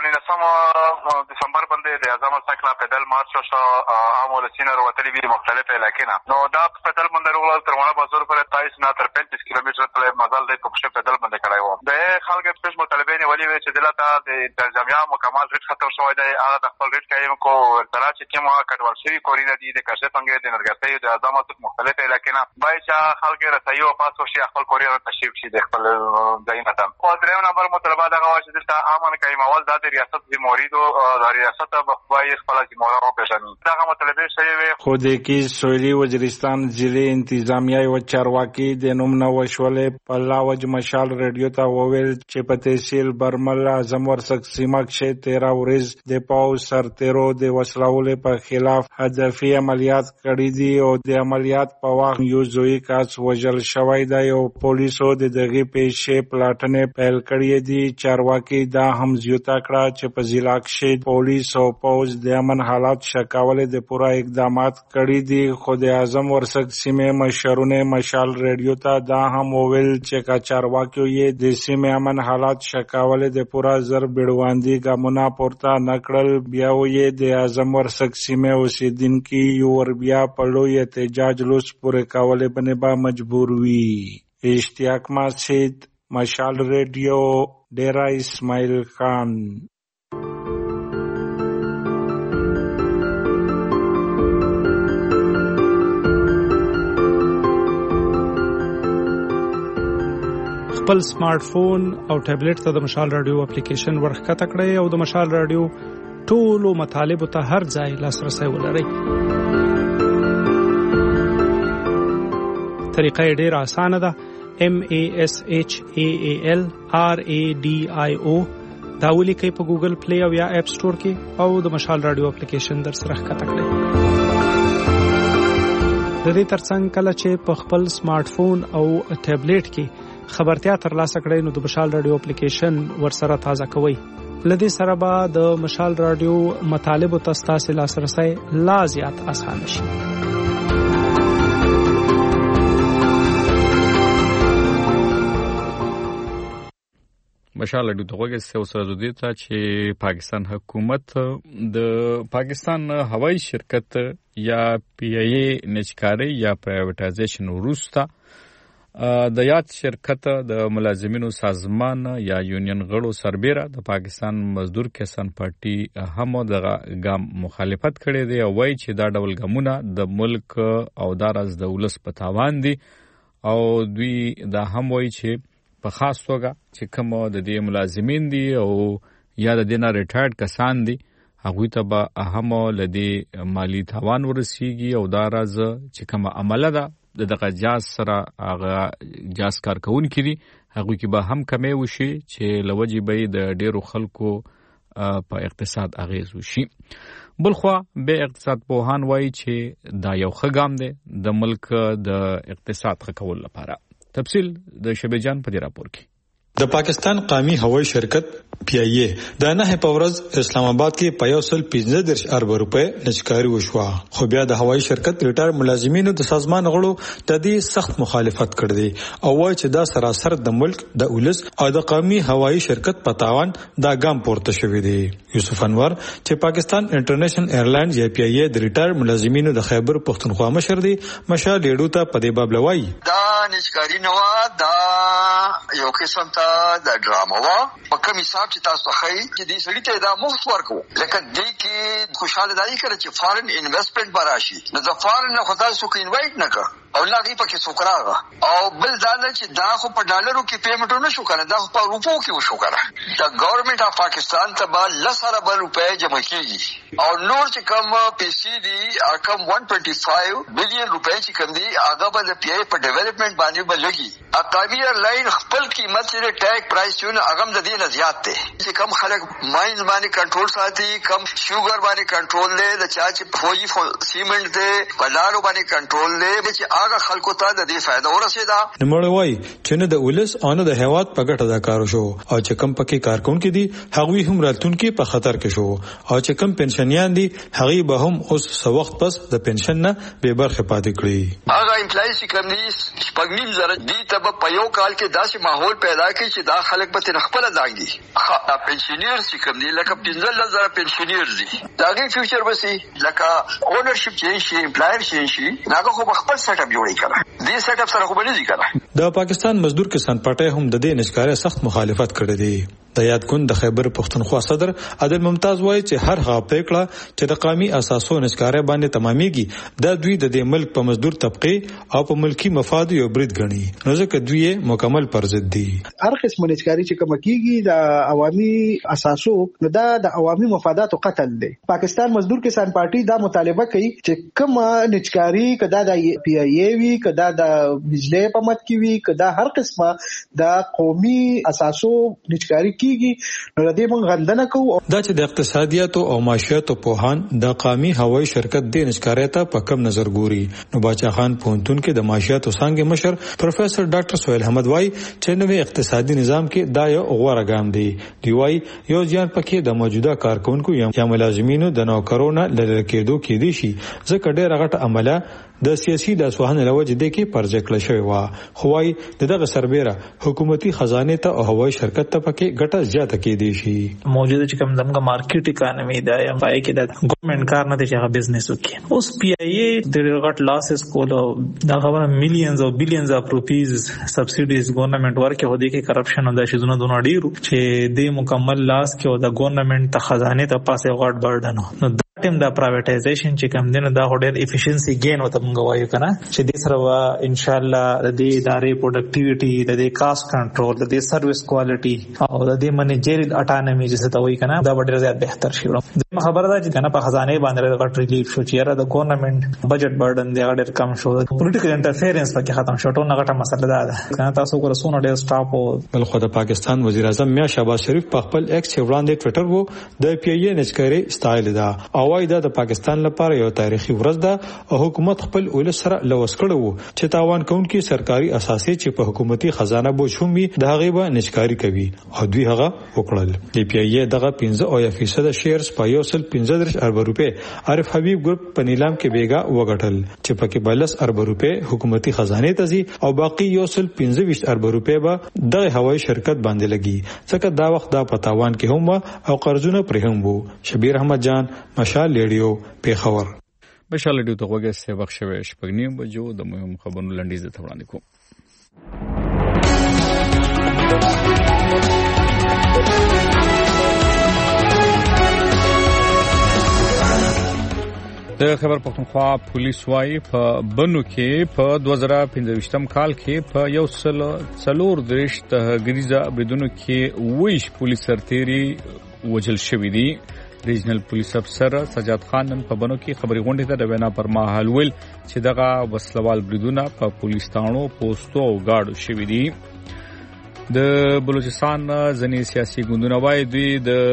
19 دسمبر باندې د اعظم ورسک نه پیدل مارچ شو عامل سینر وتلی وی مختلف علاقې نه نو دا پیدل باندې ورول تر ونه بازار پر 23 نه تر 35 کیلومتر تل مزل د کوم پیدل باندې کړای و. د خلک په مطالبه نه ولې چې دلته د ترجمه مکمل ریټ ختم شوی دی هغه د خپل ریټ قایم کو تر چې کومه کډوال شوی کورینه دي د کاشفنګ د نرګسي د اعظم ورسک مختلف علاقې نه باید چې خلک رسایو پاسو شي خپل کورینه تشریف شي د خپل ځایونه ته. په دریم نمبر مطالبه دغه چې د امن قایمول د ریاست د موریدو د ریاست په خپل ځموره او پېژني دغه مطالبه شوی خو د سویلي وزیرستان ضلع انتظامیه او چارواکي د نوم نه وشولې په لاوج مشال ریډیو ته وویل چې په تحصیل برمل اعظم ورسک سیمه کې 13 ورځ د پاو سرتیرو د وسلوالو په خلاف هدفي عملیات کړي دي او د عملیات په وخت یو زوی کس وژل شوی دی او پولیسو د دغه پیښې پلاټنې پیل کړې دي. چارواکي دا هم زیاته کړه چې په ضلع کې پولیس او پوز د امن حالات شکاولې د پوره اقدامات کړي دي. خو د اعظم ورسک سیمه مشرونه مشال ریډیو ته دا هم وویل چې چارواکیو یې د سیمه امن حالات شکاولې د پوره زر بیړواندي ګامونه پورته نکړل. بیا یې د اعظم ورسک سیمه اوسیدونکو یو ور بیا په لوی احتجاج لوس پورې کولې باندې به مجبور وي. اشتیاق مسجد مشال ریډیو ډیرا اسماعیل خان. خپل سمارټ فون او ټابلیټ ته د مشال رادیو اپلیکیشن ورخکته کړئ او د مشال رادیو ټولو مطالبو ته هر ځای لاسرسي ولرئ. طریقه یې ډېره اسانه ده. MASHAALRADIO دا ولیکئ په ګوګل پلی او یا اپ سٹور کې او د مشال رادیو اپلیکیشن در سره ښکته کړئ. د دې ترڅنګ کله چې په خپل سمارټ فون او ټابلیټ کې خبرتیا ترلاسه کړئ نو د مشال رادیو اپلیکیشن ورسره تازه کوئ. لدې سره به د مشال رادیو مطالبو ته ستاسو لاسرسي لا زیات اسانه شي. مشال رادیو ته وګورئ سره د دې ته چې پاکستان حکومت د پاکستان هوایي شرکت یا PIA نچکاري یا پرایویټایزیشن وروسته د یاد شرکت د ملازمینو سازمان یا یونین غړو سربېره د پاکستان مزدور کسان پارټي هم د ګام مخالفت کړي دی او وایي چې دا ډول ګامونه د ملک او دراز د ولس په تاوان دي او دوی دا هم وایي چې په خاص توګه چې کوم د دې ملازمین دي او یا د دینه ریټایرډ کسان دي هغوی ته به هم لدی مالی تاوان ورسیږي او دراز چې کوم عمله ده دغه جاز سره هغه جاز کارکون کړي هغه کې به هم کمې وشي چې لوجي به د ډیرو خلکو په اقتصاد اغیز وشي. بلخوا به اقتصاد پوهان وایي چې دا یو ښه ګام دی د ملک د اقتصاد ښه کولو لپاره. تفصیل د شبې جان په دې راپور کې. د پاکستان قومي هوایي شرکت پی ای ای د نه په ورځ اسلام آباد کې په 115 ارب روپے نچکاري وشوه، خو بیا د هوایي شرکت ریټایر ملازمینو د سازمان غړو د دې سخت مخالفت کړی دی او وایي چې دا سراسر د ملک د اولس او د قومي هوایي شرکت په تاوان دا ګام پورته شوی دی. یوسف انور چې پاکستان انټرنیشنل ایرلاینز یا پی ای ای د ریټایر ملازمینو د خیبر پختونخوا مشر دی، مشال لیډو ته په دې باب لوي دا نچکاري نو دا یو قسم ته د ډرامه وا په کوم حساب چې تاسو خای چې دې سړی ته دا مفت ورکو، لکه دې کې خوشاله دای کړ چې فارن انویسټمنټ براشي نو د فارن نه خدای سو کې انوایټ نه کړ او لا دې پکې سوکراغه او بل دا چې دا خو په ډالرو کې پیمنټ نه شو کنه، دا خو په روپو کې وشو کنه. د ګورنمنت اف پاکستان ته به 10 روپے جمع کیږي او نور چې کم پیسې دي کم 125 بلین روپے چې کم دي هغه به د پی ای په ډیولپمنٹ باندې بلګي. اقامي ایرلاین خپل قیمت چې ټیک پرایس یو هغه د دې نه زیات دی چې کم خلک ماینز باندې کنټرول ساتي، کم شوګر باندې کنټرول دی، د چا چې فوجي سیمنټ دی په لارو باندې کنټرول دی چې هغه خلکو ته د دې فائدہ ورسېدا. نمړ وای چې نه د ولس او نه د هیواد په ګټه دا کار شو او چې کم پکې کارکونکو دي هغوی هم راتلونکي په خطر کې شو او چې کم پنشنیان دي هغوی به هم اوس څو وخت پس د پنشن نه به برخه پاتې کړي. هغه امپلایز چې کم دي شپږنیم زره دي ته په یو کال کې داسې ماحول پیدا کړي چې دا خلک به تر خپل داږي. پنشنیر چې کم دي لکه 15000 پنشنیر دي داږي فیوچر بسي لکه اونرشپ چینج شي، امپلایر چینج شي، هغه خو خپل سیټ اپ جوړی کړه. دې سیټ اپ سره خو بلې کړه. د پاکستان مزدور کسان پارټي هم د دې نشکاري سخت مخالفت کړی دی. د یاد کون د خیبر پختونخوا صدر عادل ممتاز وایي چې هر هغه پریکړه چې د قومي اساسو نشکاري باندې تمامېږي دا دوی د دې ملک په مزدور طبقه او په ملکی مفاد یو برید ګڼي، نو ځکه دوی مکمل پر ضد دي. هر قسم نشکاري چې کوم کیږي د عوامي اساسو نو دا د عوامي مفاداتو قتل دی. پاکستان مزدور کسان پارټي دا مطالبه کوي چې کوم نشکاري کدا د پی ای ای وی کدا د بجلی په مت کی وی کدا هر قسمه د قومي اساسو نشکاري نو د دې موږ غندنه کوو. دا چې د اقتصادیاتو او معاشیاتو پوهان د قومي هوایي شرکت د نشکارۍ ته په کم نظر ګوري، نو باچا خان پونتون کې د معاشیاتو څنګه مشر پروفیسور ډاکټر سہیل احمد وای چې نوې اقتصادي نظام کې دا یو غوړه ګام دی. دی وای یو ځان پکې د موجوده کارکونکو یا ملازمینو د نوکرونو لری کېدو کې دي شي ځکه ډېر غټه عمله د سیاسي د سوهن لوجه د کې پرځ کړل شوی و. خو وای دغه سربېره حکومتي خزانه ته او هوایي شرکت ته پکې ګټه زیاته کې دي شي. موجوده چې کوم دغه مارکیټ اکانومي دا یا پای کې د ګورنمنت کار نه دي چې هغه بزنس وکړي. اوس پی ای ای د غټ لاسز کولو دا خبره میلیونز او بیلیونز اف روپیز سبسیډیز ګورنمنت ورکه هدي کې کرپشن او د شیزونو دونه ډیرو چې د مکمل لاس کې او د ګورنمنت ته خزانه ته پاسه غټ برډن نو ټیم دا پرایویټایزیشن چې کوم دینه دا هډر افیشنسي ګین وته موږ وایو کنه چې د سره ان شاء الله د دې ادارې پروډکټیویټي د دې کاست کنټرول د دې سرویس کوالټي او د دې منیجریل اټانومي چې څه ته وایي کنه دا ډېر زیات بهتر شي. د خبره ده چې کنه په خزانه باندې غټ ریلیف شو چې را د ګورنمنت بجټ برډن دی ډېر کم شو، پولیټیکل انټرفیرنس پکې ختم شو، ټول غټه مسله ده کنه. تاسو ګور سونه ډېر سټاپ او بل خو د پاکستان وزیر اعظم میا شهباز شریف په خپل ایکس وړاندې ټوئیټر وو د پی ای ای نشکاري سټایل دا او وايي دا د پاکستان لپاره یو تاریخي ورځ ده او حکومت خپل ولس سره لوس کړو چې تاوان کوونکي سرکاري اساسي چې په حکومتي خزانه بوشومي د هغه به نشکاري کوي او دوی هغه وکړل. د پی ای ای دغه 15% شیرز په 115 ارب روپے عارف حبیب ګروپ په نیلام کې بیګا وګټل چې پکې 12 ارب روپے حکومتي خزانه ته ځي او باقی 115 ارب روپے به د هوایي شرکت باندې لګي ځکه دا وخت دا په تاوان کې هم او قرضونه پرې هم وو. شبیر احمد جان، مشال ریډیو، پیښور. مشال ریډیو ته وګورئ چې وخت شوه شپږنیم بجو د مهم خبرونو لنډیز ته وړاندې کوم. د خبر پختونخوا پولیس وايي په بنو کې په 2015 کال کې په 134 تهګریزه بدونو کې ویش پولیس سرتيري وجل شوې دي. ریجنل پولیس افسر سجاد خان نن په بنو کې خبري غونډه ته د وینا پر مهال ویل چې دغه وسلوال بریدونه په پولیس تانو پوسټو او گاډو شوې دي. د بلوچستان ځینې سیاسي ګوندونه وايي دوی د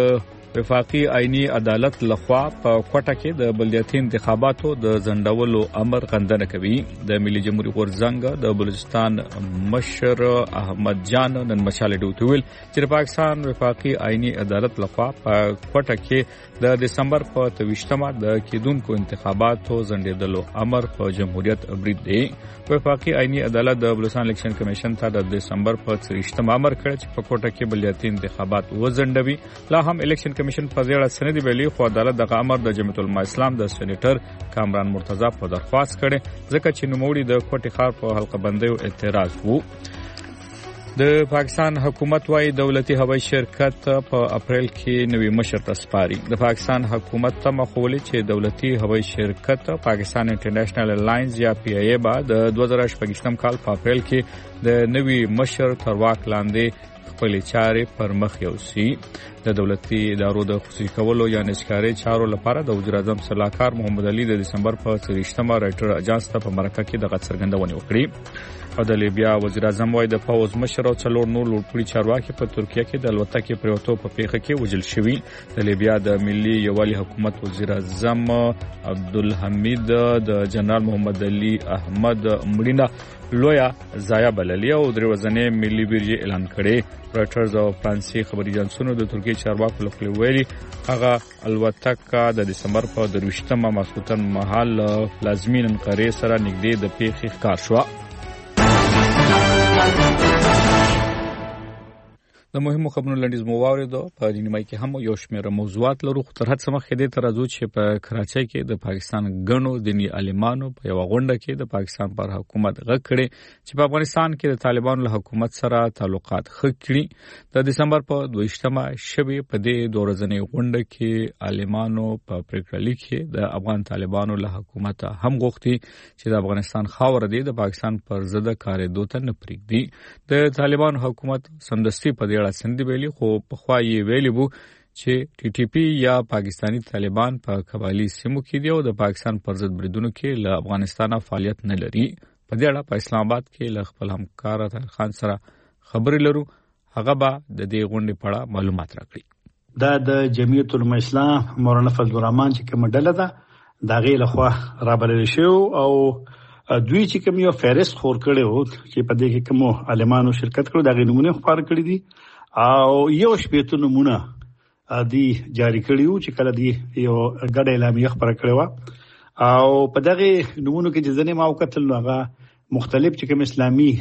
وفاقي آئینی عدالت لخوا په کوټه کې د بلدیاتي انتخاباتو د ځنډولو امر غندنه کوي. د ملي جمهوریت غورځنګ د بلوچستان مشر احمد جان نن مشال ډیوټ ویل چې پاکستان وفاقي آئینی عدالت لخوا په کوټه کې د دسمبر په 23مه د کېدونکو انتخاباتو ځنډېدلو امر په جمهوریت برید دی. وفاقي آئینی عدالت د بلوچستان الیکشن کمیشن ته د دسمبر په 23مه امر کړ چې په کوټه کې بلدیاتي انتخابات وځنډوي. لا هم الیکشن کمیشن په دې اړه سند ویلي، خو عدالت دغه امر د جمعیت العلماء اسلام د سېنیټر کامران مرتضی په درخواست کړي ځکه چې نوموړي د کوټې ښار په حلقه بندیو اعتراض وو. د پاکستان حکومت وايي دولتي هوایي شرکت په اپریل کې نوی مشر ته سپاري. د پاکستان حکومت ته مخولي چې دولتي هوایي شرکت پاکستان انټرنیشنل الاینس یا پی ای با د 2018 کال په اپریل کې د نوی مشر تر واک لاندې خپل چارې پر مخ یوسي. د دولتي ادارو د خصوصي کولو یا نسکاري چارو لپاره د وزیر اعظم صلاحکار محمد علي د دسمبر په 23مه رائټر اجانس ته په مرکه کې دغه څرګندونه وکړه. او د لیبیا وزیر اعظم وايي د فوز مشر او څلور نور لوړپوړي چارواکي په ترکیه کې د الوتکې پریوتو په پیښه کې وژل شوي. د لیبیا د ملي یووالي حکومت وزیر اعظم عبدالحمید د جنرال محمد علي احمد مړینه لویا ضایع بللې او درې ورځې ملي بیرجې اعلان کړي. رائټرز او فرانسې خبري اژانسونو د ترکیه چارواکو لخوا ویلي هغه الوتکه د دسمبر په 23مه ماسخوتن مهال لازمي انقره سره نږدې د پیښې ښکار شو. د مهمو خبرونو لنډیز مو واورېدو. په دې نیمه کې هم یو شمېر موضوعات لرو، خو تر هڅه مخکې دې ته راځو چې په کراچۍ کې د پاکستان ګڼو دیني عالمانو په یوه غونډه کې د پاکستان پر حکومت غږ کړی چې په افغانستان کې د طالبانو له حکومت سره تعلقات ښه کړي. د دسمبر په 22مه شپې په دې دوه ورځنۍ غونډه کې عالمانو په پریکړه لیک کې د افغان طالبانو له حکومت هم غوښتي چې د افغانستان خاوره دې د پاکستان پر ضد کارېدو ته نه پرېږدي. د طالبانو حکومت سمدستي په دې اړه سند ویلي، خو پخوا یې ویلي وو چې ټي ټي پی یا پاکستانی طالبان په قبایلی سیمو کې دی او د پاکستان پر ضد بریدونو کې له افغانستانه فعالیت نه لري. په دې اړه په اسلام آباد کې له خپل همکار طاهر خان سره خبرې لرو. هغه به د دې غونډې په اړه معلومات راکړي. دا د جمعیت العلماء اسلام مولانا فضل الرحمن چې کوم ډله ده دا غي له خوا رابلل شو او دوی چې کوم یو فهرست خور کړي وو چې په دې کې کوم عالمانو شرکت کړو دا غي نمونه خبر کړی دي او یو شپېته نمونه دي جاری کړیو چې کله دی یو ګډه اعلامیه خبره کړې و او په دغه نمونه کې چې ځنې ماو کتل نو هغه مختلف چې کوم اسلامي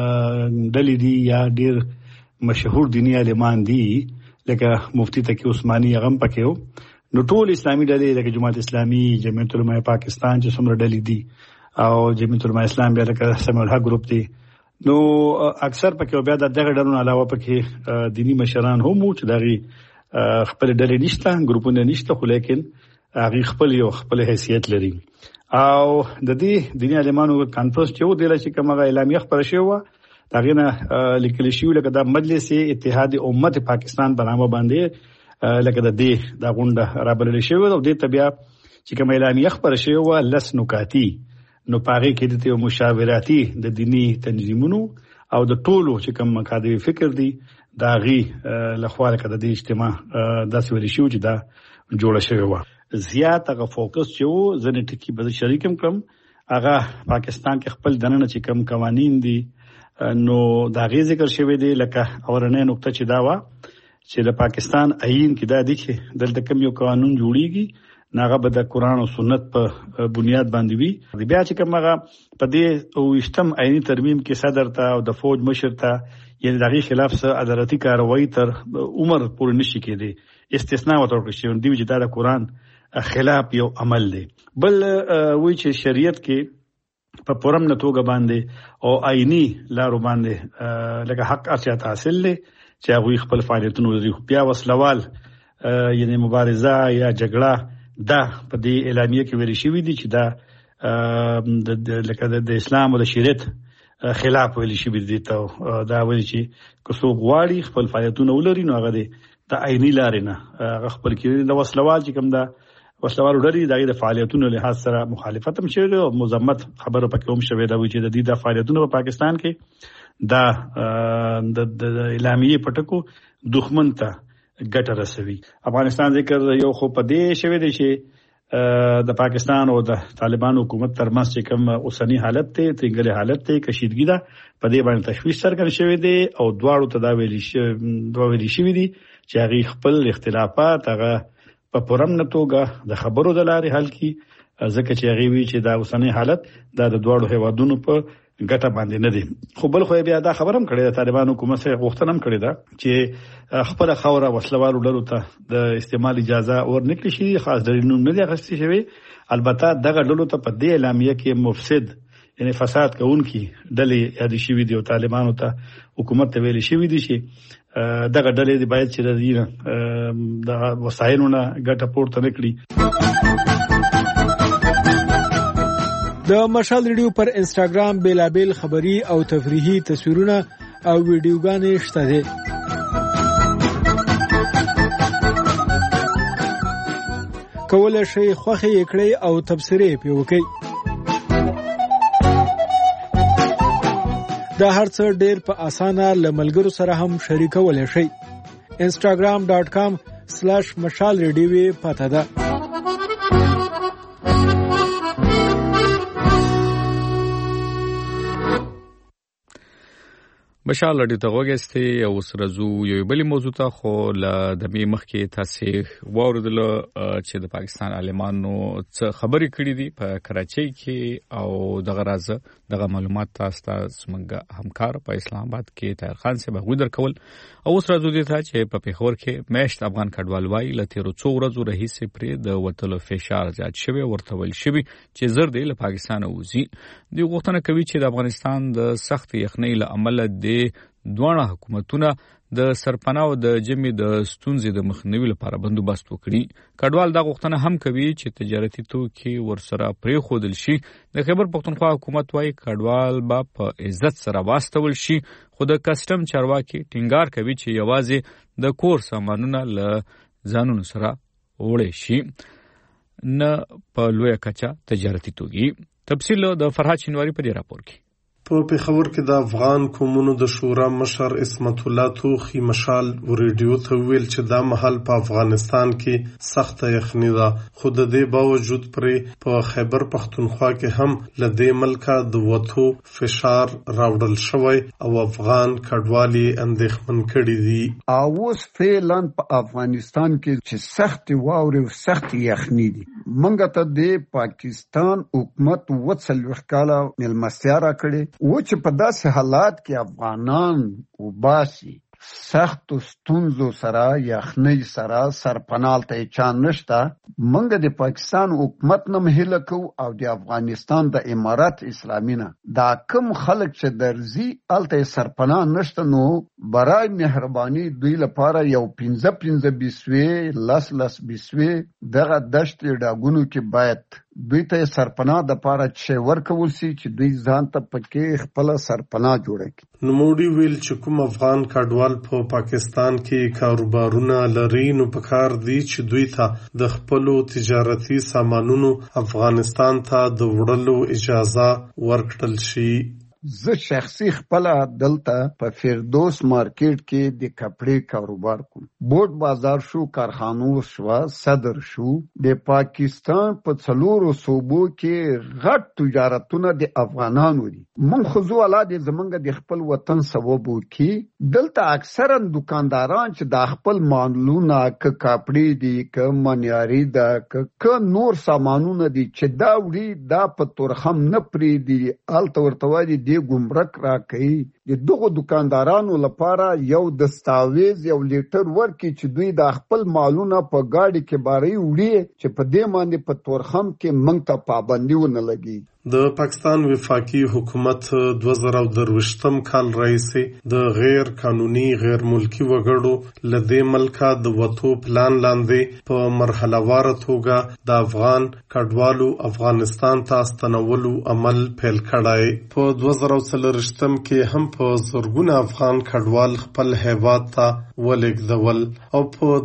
ډلې دي یا ډېر مشهور دینی عالمان دي لکه مفتی تقی عثماني هغه پکې وو. نو ټول اسلامي ډلې لکه جماعت اسلامي، جمعیت العلماء پاکستان چې څومره ډلې دي او جمعیت العلماء اسلام بیا لکه سمیع الحق ګروپ دي. نو اکثر پکې بیا دغه ډلونو علاوه پکې دینی مشران هم چې دغه خپل ډلې نشته، ګروپونه نشته، خو لیکن هغه خپل حیثیت لري. او د دې دینی عالمانو کانفرنس چې و د لږ کومه اعلامیه خبره شوه دغه نه لیکل شوی لکه د مجلس اتحاد امت پاکستان په نامه باندې لکه د دې د غونډه رابلل شوی او د تبیا چې کومه اعلامیه خبره شوه لس نکاتی نو پاره کې د مشاوراتي د دینی تنظیمونو او د ټولو چې کوم مقاده فکر دي دا غي لخوا لکه د دې اجتماع داسې ویل شو چې دا جوړ شوی و. زیات هغه فوکس چې و ځنې ټکی به شریکم کړم هغه پاکستان کې خپل دننه چې کوم قوانين دي نو دا غي ذکر شوی دی لکه اورنه نقطه چې دا و چې د پاکستان آئین کې دا دي چې دلته کوم یو قانون جوړیږي ناغه به د قران او سنت په بنیاد باندې وي. بیا چې کومه په دې او اجتماع آئینی ترمیم کې صدر ته او د فوج مشر ته یعنی دغه خلاف سره عدالتي کاروایی تر عمر پورې نشي کېدی. استثناء وتر شي دی چې د قران خلاف یو عمل دی. بل وی چې شریعت کې په پرم نتوګه باندې او آئینی لارو باندې لکه حق اساسي حاصل لې چې هغه خپل فعالیتونه لري. بیا وسلوال یعنی مبارزه یا جګړه دا په دې اعلامیه کې ویل شوی دی چې دا لکه د اسلام او د شریعت خلاف ویل شوی دی. ته دا ویل چې کوڅو غواړي خپل فعالیتونه ولري نو هغه د آئینی لارې نه خپل کې د وسلوال چې کوم دا وسلوال ډېری د فعالیتونو له حساب سره مخالفت هم شوی او مذمت خبره پکې هم شوی دا وی چې د دې د فعالیتونو په پاکستان کې دا د اعلامیه پټکو دښمن ته ګټه رسوي. افغانستان ذکر یو خو په دې شوی دی چې د پاکستان او د طالبان حکومت ترمنځ چې کوم اوسنی حالت ته ترنګلې حالت ته کشیدګي ده په دې باندې تشویش څرګند شوی دی او دواړو ته دا ویلي شوی دی چې هغه خپل اختلافات هغه په پرمنه توګه د خبرو د لارې حل کړي ځکه چې هغه وی چې دا اوسنی حالت د دواړو هیوادونو په ګټه باندې نه دي. خو بل خو بیا دا خبرم کړی د طالبان حکومت سره غوښتنه هم کړې ده چې خپل خوره وسلوالو ډلو ته د استعمال اجازه ورنکړي شي خاص دلیلونه نه دي اخیستي شوی. البته دغه ډلو ته په دې اعلامیه کې مفسد یعنی فساد کوونکي ډلې یاد شوی دي او طالبانو ته حکومت ته ویل شوی دي چې دغه ډلې دی باید چې د وسایلونو ګټه پورته نکړي. د مشال ریډیو پر انستګرام بیلابل خبری او تفریحي تصویرونه او ویډیوګانې شته دي. کولای شئ خوښه یې کړئ او تبصرې پې وکړئ. دا هرڅه ډېر په اسانه له ملګرو سره هم شریکولی شئ. instagram.com/mashalradio پته ده. مشال رادیو ته وګورئ او سرزو یو بلی موضوع ته خو ل دمه مخکې تاسو واوریدل چې د پاکستان عالمانو څه خبرې کړې دي په کراچۍ کې او دغه راز دغه معلومات تاسو ته څنګه همکار په اسلام آباد کې طاهر خان سے بغوی درکول او سرزو دي ته چې په پیښور کې میشت افغان کډوال وای لته څو ورځې رئیس پرې د وټلو فشار زیات شوی ورته ول شوی چې زر دی له پاکستان وځي. دی غوښتنه کوي چې د افغانستان د سخت یخنۍ له امله د دوه حکومتونه د سرپناه او د جمعي د ستونزې د مخنیوي لپاره بندوبست وکړي. کډوال دا غوښتنه هم کوي چې تجارتي توکي ورسره پرې خودل شي. د خیبر پښتونخوا حکومت وايي کډوال به په عزت سره واستول شي خو د کسٹم چارواکي ټینګار کوي چې یوازې د کور سامانونه له ځانونو سره وړي شي نه په لوی کچا تجارتي توکي. تفصیل د فرحات شینواری په دې راپور کې. په پیښور کې د افغان قومونو د شورا مشر عصمت الله توخی مشال ریډیو ته ویل چې دا محل په افغانستان کې سخت یخني ده خو د دې باوجود پرې په خیبر پښتونخوا کې هم له دې ملکه د وټو فشار راوړل شوی او افغان کډوالي اندېښمن کړي دي. اوس فعلا په افغانستان کې چې سخت واوري او سخت یخني دي. منګه ته د پاکستان حکومت وڅلوخ کاله ملمستیا را کړې و چې په داسې حالات کې افغانان وباسي سخت ستونزو سره یخنۍ سره سرپناه ته چا نشته. منګه د پاکستان حکومت نه هیله کو او د افغانستان د امارات اسلامي نه دا کم خلک چې درځي الته سرپناه نشته نو برای مهرباني دوی لپاره یو 15 بیسوي لس بیسوي دغه دشت ډاګونو کې باید دوی ته سرپناه د پاره چې ورکول سي چې دوی ځان ته پکې خپل سرپناه جوړه کړي. نوموړي ویل چې کوم افغان کډوال په پاکستان کې کاروبارونه لري نو پکار دي چې دوی ته د خپل تجارتي سامانونو افغانستان ته د وړلو اجازه ورکړل شي. زه شخصي خپل دلته په فردوس مارکیټ کې د کپڑے کاروبار کوم. بوټ بازار شو، کارخانو شو، صدر شو. د پاکستان په څلورو صوبو کې غټ تجارتونه د افغانانو دي. من خو والا د زمونږ د خپل وطن سبب کی دلته اکثرا دکانداران چې د خپل مالونه ک کپڑے دي ک منیاري ده ک نور سامانونه دي چې دا وړي دا په تورخم نه پری دي الته ورته دي ګمرک را کوي. د دغه دکاندارانو لپاره یو دستاویز یو لیټر ورکي چې دوی د خپل مالونه په گاډي کې باري وړي چې په دې باندې په تورخم کې منګ ته پابندي ونه لګي. د پاکستان وفاقي حکومت 2023 کال راهیسې د غیر قانوني غیر ملکی وګړو لدې ملکه د وټو پلان لاندې په مرحله وار توګه د افغان کډوالو افغانستان ته ستنولو عمل پیل کړای. په 2023 کې هم په زرګونه افغان کډوال خپل هیواد ته ولېږدول او په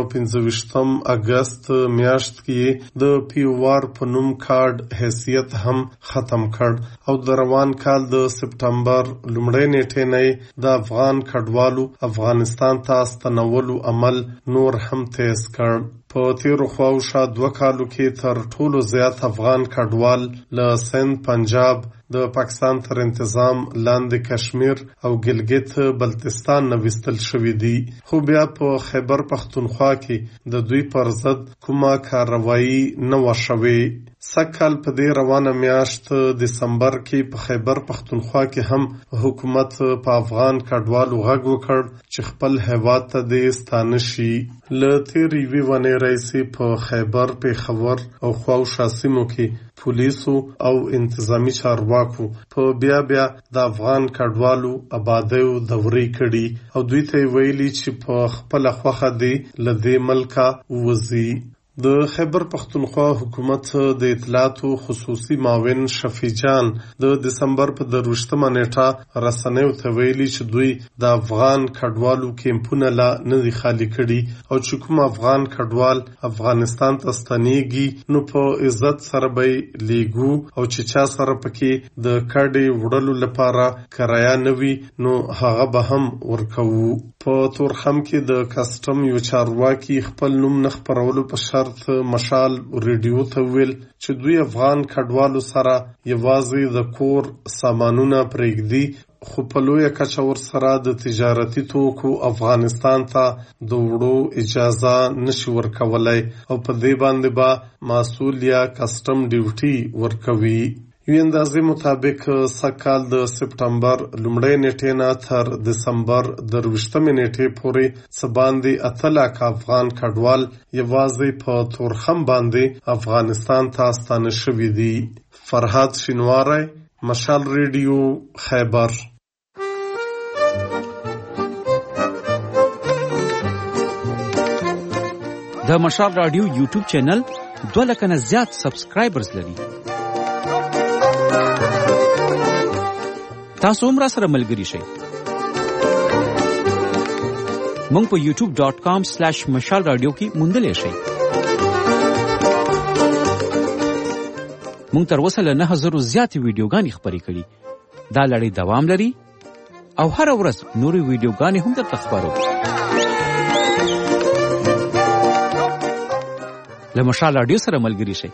2015 اگست میاشت کې د پیوار په نوم کارډ حیثیت هم ختم کړ او د روان کال د سپټمبر لومړۍ نیټې نه د افغان کډوالو افغانستان ته ستنولو عمل نور هم تیز کړ. په تیرو خواوشا 2 کالو کې تر ټولو زیات افغان کډوال له سند، پنجاب، د پاکستان تر انتظام لاندې کشمیر او ګلګت بلتستان نه وستل شوي دي. خو بیا په خیبر پختونخوا کې د دوی پر ضد کومه کاروایی نه وه شوې. سږکال په دې روانه میاشت دسمبر کې په خیبر پختونخوا کې هم حکومت په افغان کډوالو غږ وکړ چې خپل هیواد ته دې ستانه شي. له تېرې یوې ونې راهیسې په خیبر، پېښور او خواوشا سیمو کې پولیسو او انتظامی چارواکو په بیا د افغان کډوالو آبادیو دورې کړي او دوی ته ویلي چې په خپله خوښه دی له دې ملکه ووځي. د خیبر پختونخوا حکومت د اطلاعاتو خصوصي معاون شفیع جان د دسمبر په 20 نیټه رسنیو ته ویلي چې دوی د افغان کډوالو کیمپونه لا نه دي خالی کړي او چې کوم افغان کډوال افغانستان ته ستنېږي نو په عزت سره به لیږو او چې چا سره پکې د کډې وړلو لپاره کرایه نه وي نو هغه به هم ورکوو. په تورخم کې د کسټم یو چارواکي خپل نوم نه خپرولو په شرط مشال ریډیو ته ویل چې دوی افغان کډوالو سره یوازې د کور سامانونه پرېږدي خو په لویه کچه ورسره د تجارتي توکو افغانستان ته د وړو اجازه نشي ورکولای او په دې باندې به مسؤل یا کسټم ډیوټي ورکوي. یو اندازې مطابق سږکال د سپټمبر لومړۍ نیټې نه تر دسمبر 20 نیټې پورې څه باندې 8 لک افغان کډوال یوازې په تورخم باندې افغانستان ته ستانه شوي دي. فرهاد شینواری، مشال ریډیو، خیبر. د مشال رادیو یوټیوب چینل 2 لک نه زیات سبسکرایبرز لري. تاسو هم را سره ملګري شئ. مونږ په youtube.com/مشال رادیو کې موندلای شئ. مونږ تر اوسه له 9000 زیاتې ویډیوګانې خپرې کړي. دا لړۍ دوام لري او هر ورځ نورې ویډیوګانې هم درته خپرو. له مشال رادیو سره ملګري شئ.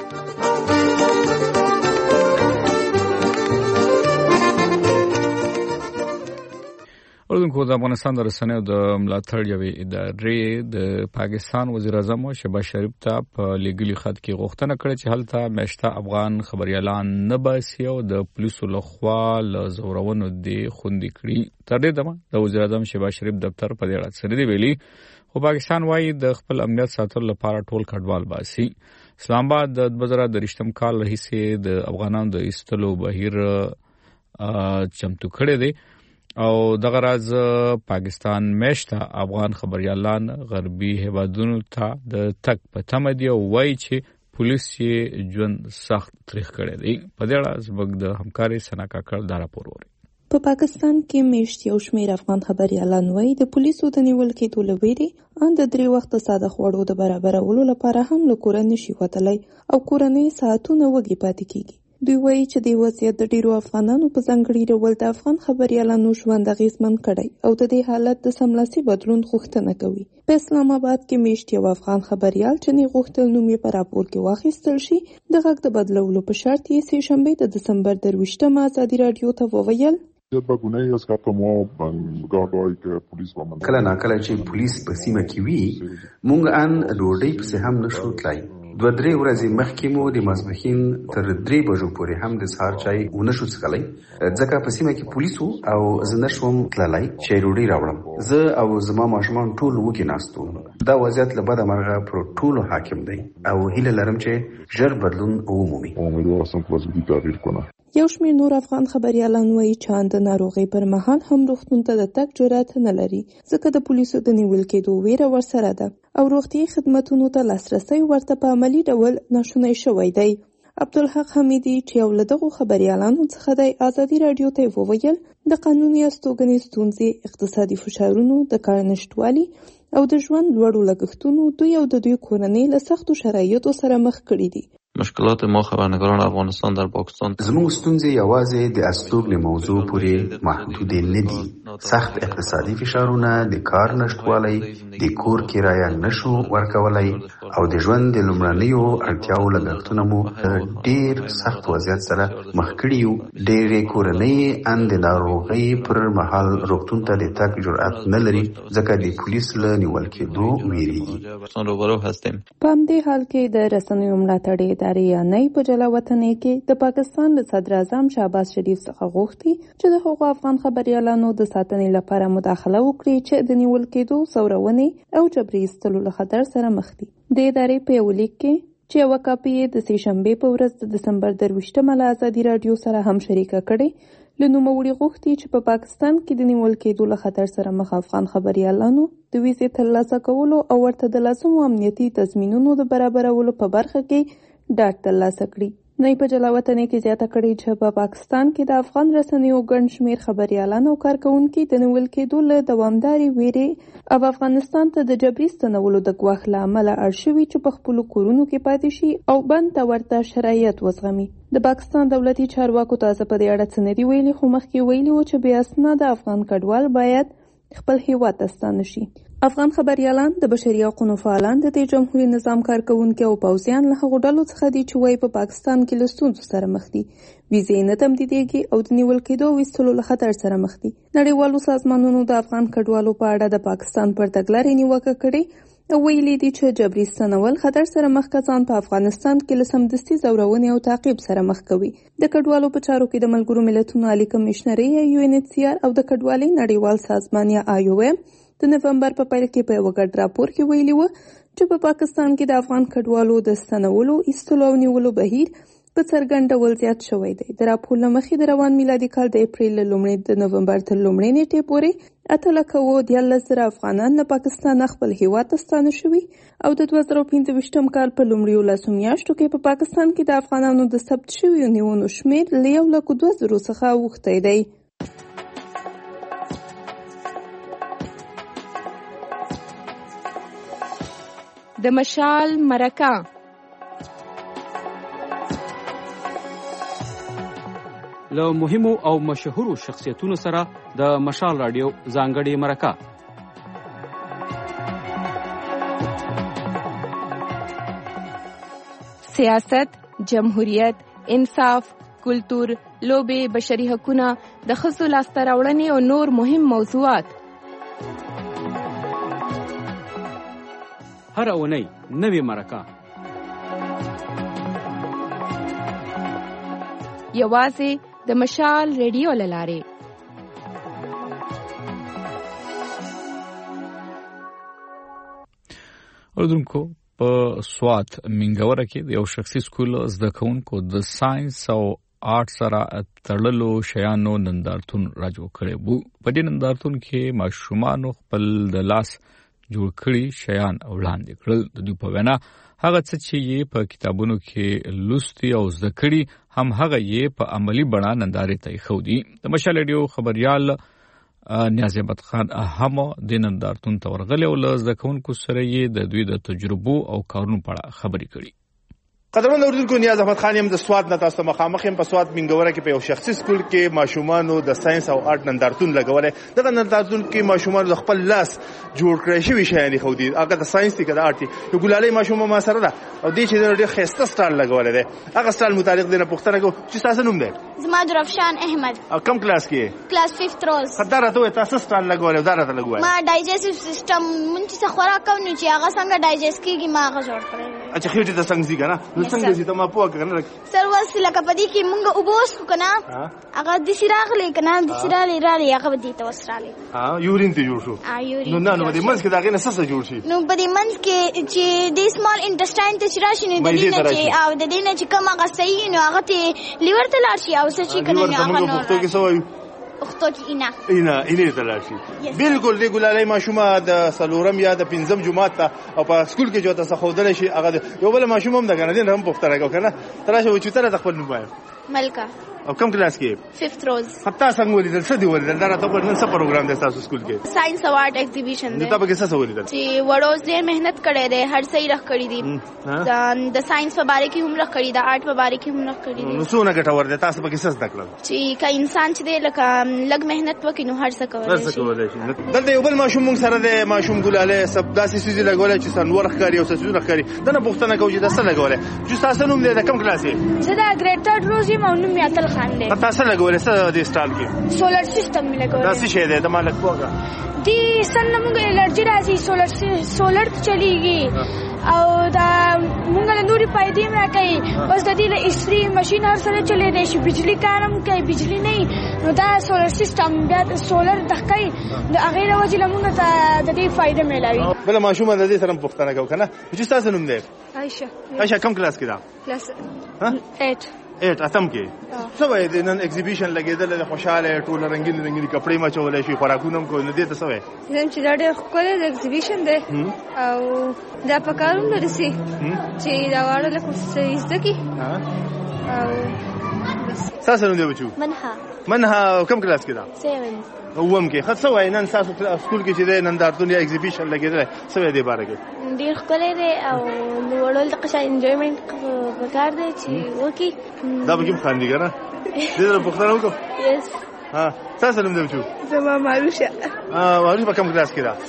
اردوونکو د افغانستان د رسنیو د ملاتړ یوې ادارې د پاکستان وزیر اعظم شهباز شریف ته په لیږلي خط کې غوښتنه کړې چې هلته میاشته افغان خبريالان نه باسي او د پولیسو لخوا له زورونو دي خوندي کړي. تر دې دمه د وزیر اعظم شهباز شریف دفتر په دې اړه څه دی ویلي خو پاکستان وايي د خپل امنیت ساتلو لپاره ټول کډوال باسي. اسلام آباد د 2023 کال راهیسې د افغانانو د ایستلو بهیر چمتو کړی دی او دغه راز پاکستان میشته افغان خبريالان غربي هیوادونو ته د تک په تمه دی او وایي چې پولیس یې ژوند سخت تریخ کړی دی. په دې اړه زموږ د همکاري سنا کاکړ دا راپور وری. په پاکستان کې میشت یو شمېر افغان خبريالان وایي د پولیسو د نیول کېدو له ویرې ان د 3 وخت ساده خوړو د برابرولو لپاره هم له کور نه شي وتلی او کورنۍ ساعتونه وږي پاتې کیږي. دوی وایي چې د وضعیت د ډیرو افغانانو په ځانګړي ډول د افغان خبريالانو ژوند اغیزمن کړی او د دې حالت د سملاسي بدلون غوښتنه کوي. په اسلام آباد کې میشت یو افغان خبريال چې نه غوښتل نوم یې په راپور کې واخیستل شي د غږ د بدلولو په شرط یې سه شنبه د دسمبر 20 ازادي رادیو ته وویل کله ناکله چې پولیس په سیمه کې وي مونږ ان ډوډۍ پسې هم نشو تلای. 2-3 ورځې مخکې مو د ماسپښین تر 3 بجو پورې هم د سهار چای ونشو څښلی ځکه په سیمه کې پولیسو او زه نشوم تللی چې ډوډۍ راوړم. زه او زما ماشومان ټول وږي ناستو. دا وضعیت له بده مرغه پر ټولو حاکم دی او هیله لرم چې ژر بدلون ومومي. یو شمېر نور افغان خبريالان وایي چې د ناروغۍ پر مهال هم روغتون ته د تګ جرأت نه لري ځکه د پولیسو د نیول کېدو ویره ورسره ده او روغتیايي خدماتو ته لاسرسی ورته په عملی ډول ناشونی شوی دی. عبدالحق حمیدي چې یو له دغو خبریالانو څخه دی ازادي راډیو ته وویل د قانوني استوګنې ستونزې، اقتصادي فشارونو، د کار نشتوالي او د ژوند لوړو لګښتونو دوی او د دوی کورنۍ له سختو شرایطو سره مخ کړي دي. مشکلات ما خبرنگاران افغانستان در پاکستان زموږ ستونزې یوازې د استوګنې موضوع پورې محدودې نه دي. سخت اقتصادي فشارونه، د کار نشتوالی، د کور کرایه نشو ورکولی او د ژوند د لومړنیو اړتیاو لګښتونه مو ډیر سخت وضعیت سره مخ کړي یو. ډېرې کورنۍ ان د ناروغۍ پر مهال روغتون ته د تګ جرأت نه لري ځکه د پولیس له نیول کېدو ویریږي. په همدې حال کې د رسنیو ملاتړ ادارې په جلا وطنۍ کې د پاکستان له صدر اعظم شهباز شریف څخه غوښتي چې د هغو افغان خبریالانو د ساتنې لپاره مداخله وکړي چې د نیول کېدو، ثورونې او جبري ایستلو له خطر سره مخ دي. د ادارې په یو لیک کې چې یوه کاپي یې د سې شنبې په ورځ د دسمبر 23 له ازادي راډیو سره هم شریکه کړې، له نوموړي غوښتي چې په پاکستان کې د نیول کېدو له خطر سره مخ افغان خبریالانو د ویزې ترلاسه کولو او ورته د لازمو امنیتي تضمینونو د برابرولو په برخه کې ډاډ ترلاسه کړي. نه په جلا وطنۍ کې زیاته کړې چې په پاکستان کې د افغان رسنیو ګڼ شمېر خبریالان او کارکوونکي د نیول کېدو له دوامدارې ویرې او افغانستان ته د جبري ستنولو د ګواښ له امله اړ شوي چې په خپلو کورونو کې پاتې شي او بند ته ورته شرایط وزغمي. د پاکستان دولتي چارواکو تازه په دې اړه څه نه دي ویلي، خو مخکې ویلي وو چې بې اسناده افغان کډوال باید خپل هیواد ته ستانه شي. افغان خبریالان د بشري حقوقو فعالان د دې جمهوریت نظام کارکوونکي او پوځیان له هغو ډلو څخه دي چې وايي په پاکستان کې له ستونزو سره مخ دي، ویزې نه تمدیدېږي او د نیول کېدو او ایستلو له خطر سره مخ دي. نړیوالو سازمانونو د افغان کډوالو په اړه د پاکستان پر تګلارې نیوکه کړې او ویلي دي چې جبري ستنول خطر سره مخ کسان په افغانستان کې له سمدستي ځورونې او تعقیب سره مخ کوي. د کډوالو په چارو کې د ملګرو ملتونو عالي کمشنري یا UNHCR او د کډوالۍ نړیوال سازمان یا IOM د نومبر په پیل کې په یوه ګډ راپور کې ویلي وو چې په پاکستان کې د افغان کډوالو د ستنولو، ایستلو او نیولو بهیر په څرګند ډول زیات شوی دی. د راپور له مخې د روان میلادي کال د اپریل له لومړۍ د نومبر تر لومړۍ نیټې پورې 8,13,000 افغانان له پاکستانه خپل هیواد ته ستانه شوي او د 2015 کال په لومړیو لسو میاشتو کې په پاکستان کې د افغانانو د ثبت شویو نیونو شمېر له 1,02,000 څخه اوښتی دی. د مشال مرکه له مهمو او مشهورو شخصیتونو سره د مشال راډیو ځانګړې مرکه. سیاست، جمهوریت، انصاف، کلتور، لوبې، بشري حقوقونه، د ښځو لاسته راوړنې او نور مهم موضوعات. هر اونۍ نوې مرکه. یوازې د مشال ریډیو له لارې. اوردونکو په سوات منګوره کې د یو شخصي سکول زده کوونکو د ساينس او آرټ سره تړلو شیانو نندارتون راجو کړی وو. په دې نندارتون کې ماشومان خپل د لاس جوړ کړي شیان وړاندې کړل. د دوی په وینا هغه څه چې یې په کتابونو کې لوستي او زده کړي هم هغه یې په عملی بڼه نندارې ته ښودي. د مشال ریډیو خبریال نیاز احمد خان هم د نندارتون ته ورغلی او له زده کوونکو سره یې د دوی د تجربو او کارونو په اړه خبرې کړي. قدرمن اوریدونکو، نیاز احمد خان یم د سواد نه تاسو مخامخ یم. په سواد منګوره کې په یو شخصي سکول کې ماشومانو د ساينس او آرټ نندارتون لګولې. دغه نندارتون کې ماشومانو د خپل لاس جوړ کړی شوي شیان ښودي. هغه د ساينس دي که د آرټ دي. یو ګلالۍ ماشومه ما سره ده او دې چې ډېر ښایسته سټال لګولی دی. هغه سټال متعلق دې نه پوښتنه کوو چې ستاسو نوم دی؟ زما درافشان احمد. او کوم کلاس کې؟ کلاس 5 روز. دا راته وایه تاسو سټال لګولی او دا راته لګولی؟ ما ډایجسټیو سیسټم مونږ چې خوراک کوو نو چې هغه څنګه ډایجسټ کېږي ما هغه جوړ کړی. اچھا خېټې ته څنګه ځي که نه؟ نو څنګه ځي ته ما پوهه که نه؟ سر اوس لکه په دې کې مونږ اوبه وڅښو که نه، هغه داسې راغلی که نه، داسې راغلی هغه به دې ته اوس راغلی. یورین ته جوړ شو. یورین نو نه نو په دې منځ کې د هغې نه څه څه جوړ شي؟ نو په دې منځ کې چې دې سمال انټسټاین ته چې راشي نو د دې نه چې او د دې نه چې کوم هغه صحیح نو هغه ته لیور ته لاړ شي او څه چې که نه هغه نور پښتو کې څه وایو؟ اختو کې اینه تلاشي بالکل دی ګلالۍ ماشومه د سلورم یا د پنځم جماعت ته او په سکول کې جو تاسو خودل شي هغه یو بل ماشوم هم د غنډین هم پوښتنه کوي کنه تراشه و چې تر خپل نوم وایي ملکه او کوم کلاس کې 5th روز حتی څنګه ولیدل څه دی ولیدل دا راته په نن څه پروګرام دی تاسو سکول کې ساينس اوارد ایگزیبیشن دی دا به څه ولیدل چې وړو ډېر مهنت کړي دي هر څه یې رخ کړی دي د ساينس په اړه کې هم رخ کړی دا آرټ په اړه کې هم رخ کړی دي نو څونه ګټور دي تاسو به څه زده کړل چې کا انسان چې دی لکه لګ مهنت وکړي نو هر څه کولای شي دلته یو بل ماشوم موږ سره دی ماشوم ګلالۍ سب داسې سيزي لګولای چې سنور ښکاری او سيزونه ښکاری دا نه پوښتنه کوي چې دا څه لګولای چې تاسو نوم دی د کوم کلاس یې زه دا ګریډ 3 روز یم او نوم یې اتل خان دی تاسو لګولای څه د سټال کې سولر سیستم مې لګولای دا څه شی دی د مالک پوګه دی سن موږ الرجی راځي سولر چلیږي او دا موږ له نوري پایدې مې کوي بس د دې له استری ماشين هر سره چلے دی شي بجلی کارم کوي بجلی نه نو دا سولر سیستم بیا سولر دقای د هغه وجه لمونږ ته د دې فائدہ ملایي بل ماشومه د دې سره پوښتنه کوي کنه چې تاسو نوم دی عائشہ کوم کلاس کې دا کلاس 8 اتم کې څه وایي د نن ایگزیبیشن لګیدل د خوشاله ټول رنگین کپڑے مچولې شي خوراکونه هم کوي نو دې ته څه وایي زم چې دا ډېر ښکلی د ایگزیبیشن دی او دا په کار هم لرسي چې دا واړه لکه څه زده کي او تاسو نوم دی بچو منها کوم کلاس کې دا 7 اوم کې خاصه وای نن تاسو سکول کې چې د نن د دنیا ایگزیبیشن لګیدل څه وای دی باره کې ډیر ښکلی دی او وړول د قشا انجوایمنت وکړ دی چې وکی دا به کوم خاندي کنه دې پوښتنه وکړه یس تاسو نوم دی بچو زما ماروشه ماروشه په کوم کلاس کې دا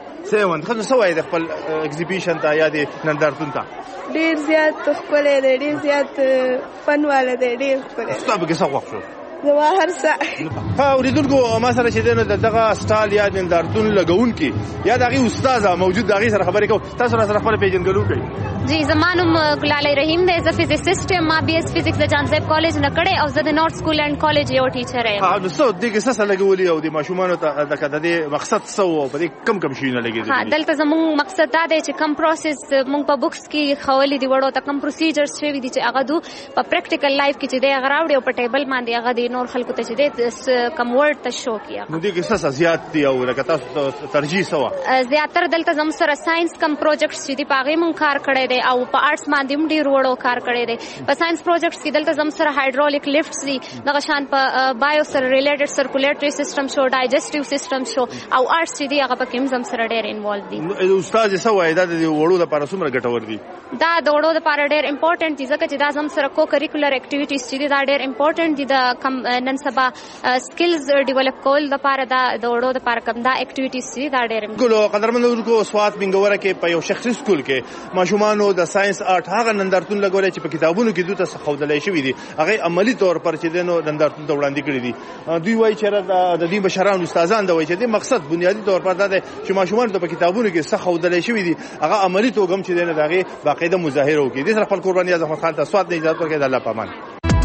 7 خاصه څه وای د خپل ایگزیبیشن ته یا د نندارتون ته ډیر زیات ښکلی دی ډیر زیات فن والا دی ډیر ښکلی تاسو به څه وښه زما هر څه اوریدونکو ما سره چې دنه دغه سټال یا نندارتون لګون کې یا دغه استاد موجود دغه سره خبرې کوي تاسو سره خپل پیژنګلو کوي جی زمانم ګلالۍ رحیم دی ز فزیسست ما بي اس فزیکس د جانزیب کالج نه کړې او زه د نورث سکول اند کالج یو ټیچر یم نو څه دغه څه لګولې او د ماشومانو ته د دې مقصد څه وو په دې کم شي نه لګېږي ها دلته زموږ مقصد دا دی چې کم پروسس موږ په بوکس کې خولې دی وړو ته کم پروسیجرز شوی دي چې هغه دو په پریکټیکل لایف کې چې دی هغه راوړي او په ټیبل باندې هغه د نور خلکو ته چې دی کم ورډ ته شو کیه نو دغه څه زیات دی او لکه تاسو ترجیح سوا زیاتره دلته زموږ سره ساينس کم پروجیکټس چې دی پاغه مونږ کار کړی دی او په آرټس باندې هم ډیر وړو کار کړی دی په ساينس پروجیکټس کې دلته زموږ سره هایدرولیک لفټس دي دغه شان په بایو سره ریلیټډ سرکولیټری سیستم شو ډایجسټیو سیستم شو او آرټس چې دی هغه په کوم زم سره ډیر انوالو دي استاد څه وایي دا د وړو لپاره څومره ګټور دي دا د وړو لپاره ډیر امپورټنت دي ځکه چې دا زم سره کو کریکولر اکټیویټیز چې دا ډیر امپورټنت دي د نن سبا سکلز ډیولپ کول لپاره دا د وړو لپاره کوم دا اکټیویټیز چې دا ډیر ګلو قدرمنونکو سوات بنګوره کې په یو شخصي سکول کې ماشومانو د ساينس آرټ هغه نندارتون لګولای چې په کتابونو کې دوی ته خودلای شوی دي هغه عملی تور پر چې دنو نندارتون ته وړاندې کړی دي دوی وایي چې د دې بشرانو استادان دا وایي چې د مقصد بنیادی تور پر دا دی چې ماشومان ته په کتابونو کې څه خودلای شوی دي هغه عملی توګم چې دنه دغه باقاعده مظاهره وکړي د سره خپل قرباني اعظم خان ته سوات نه اجازه ورکړي د الله پامان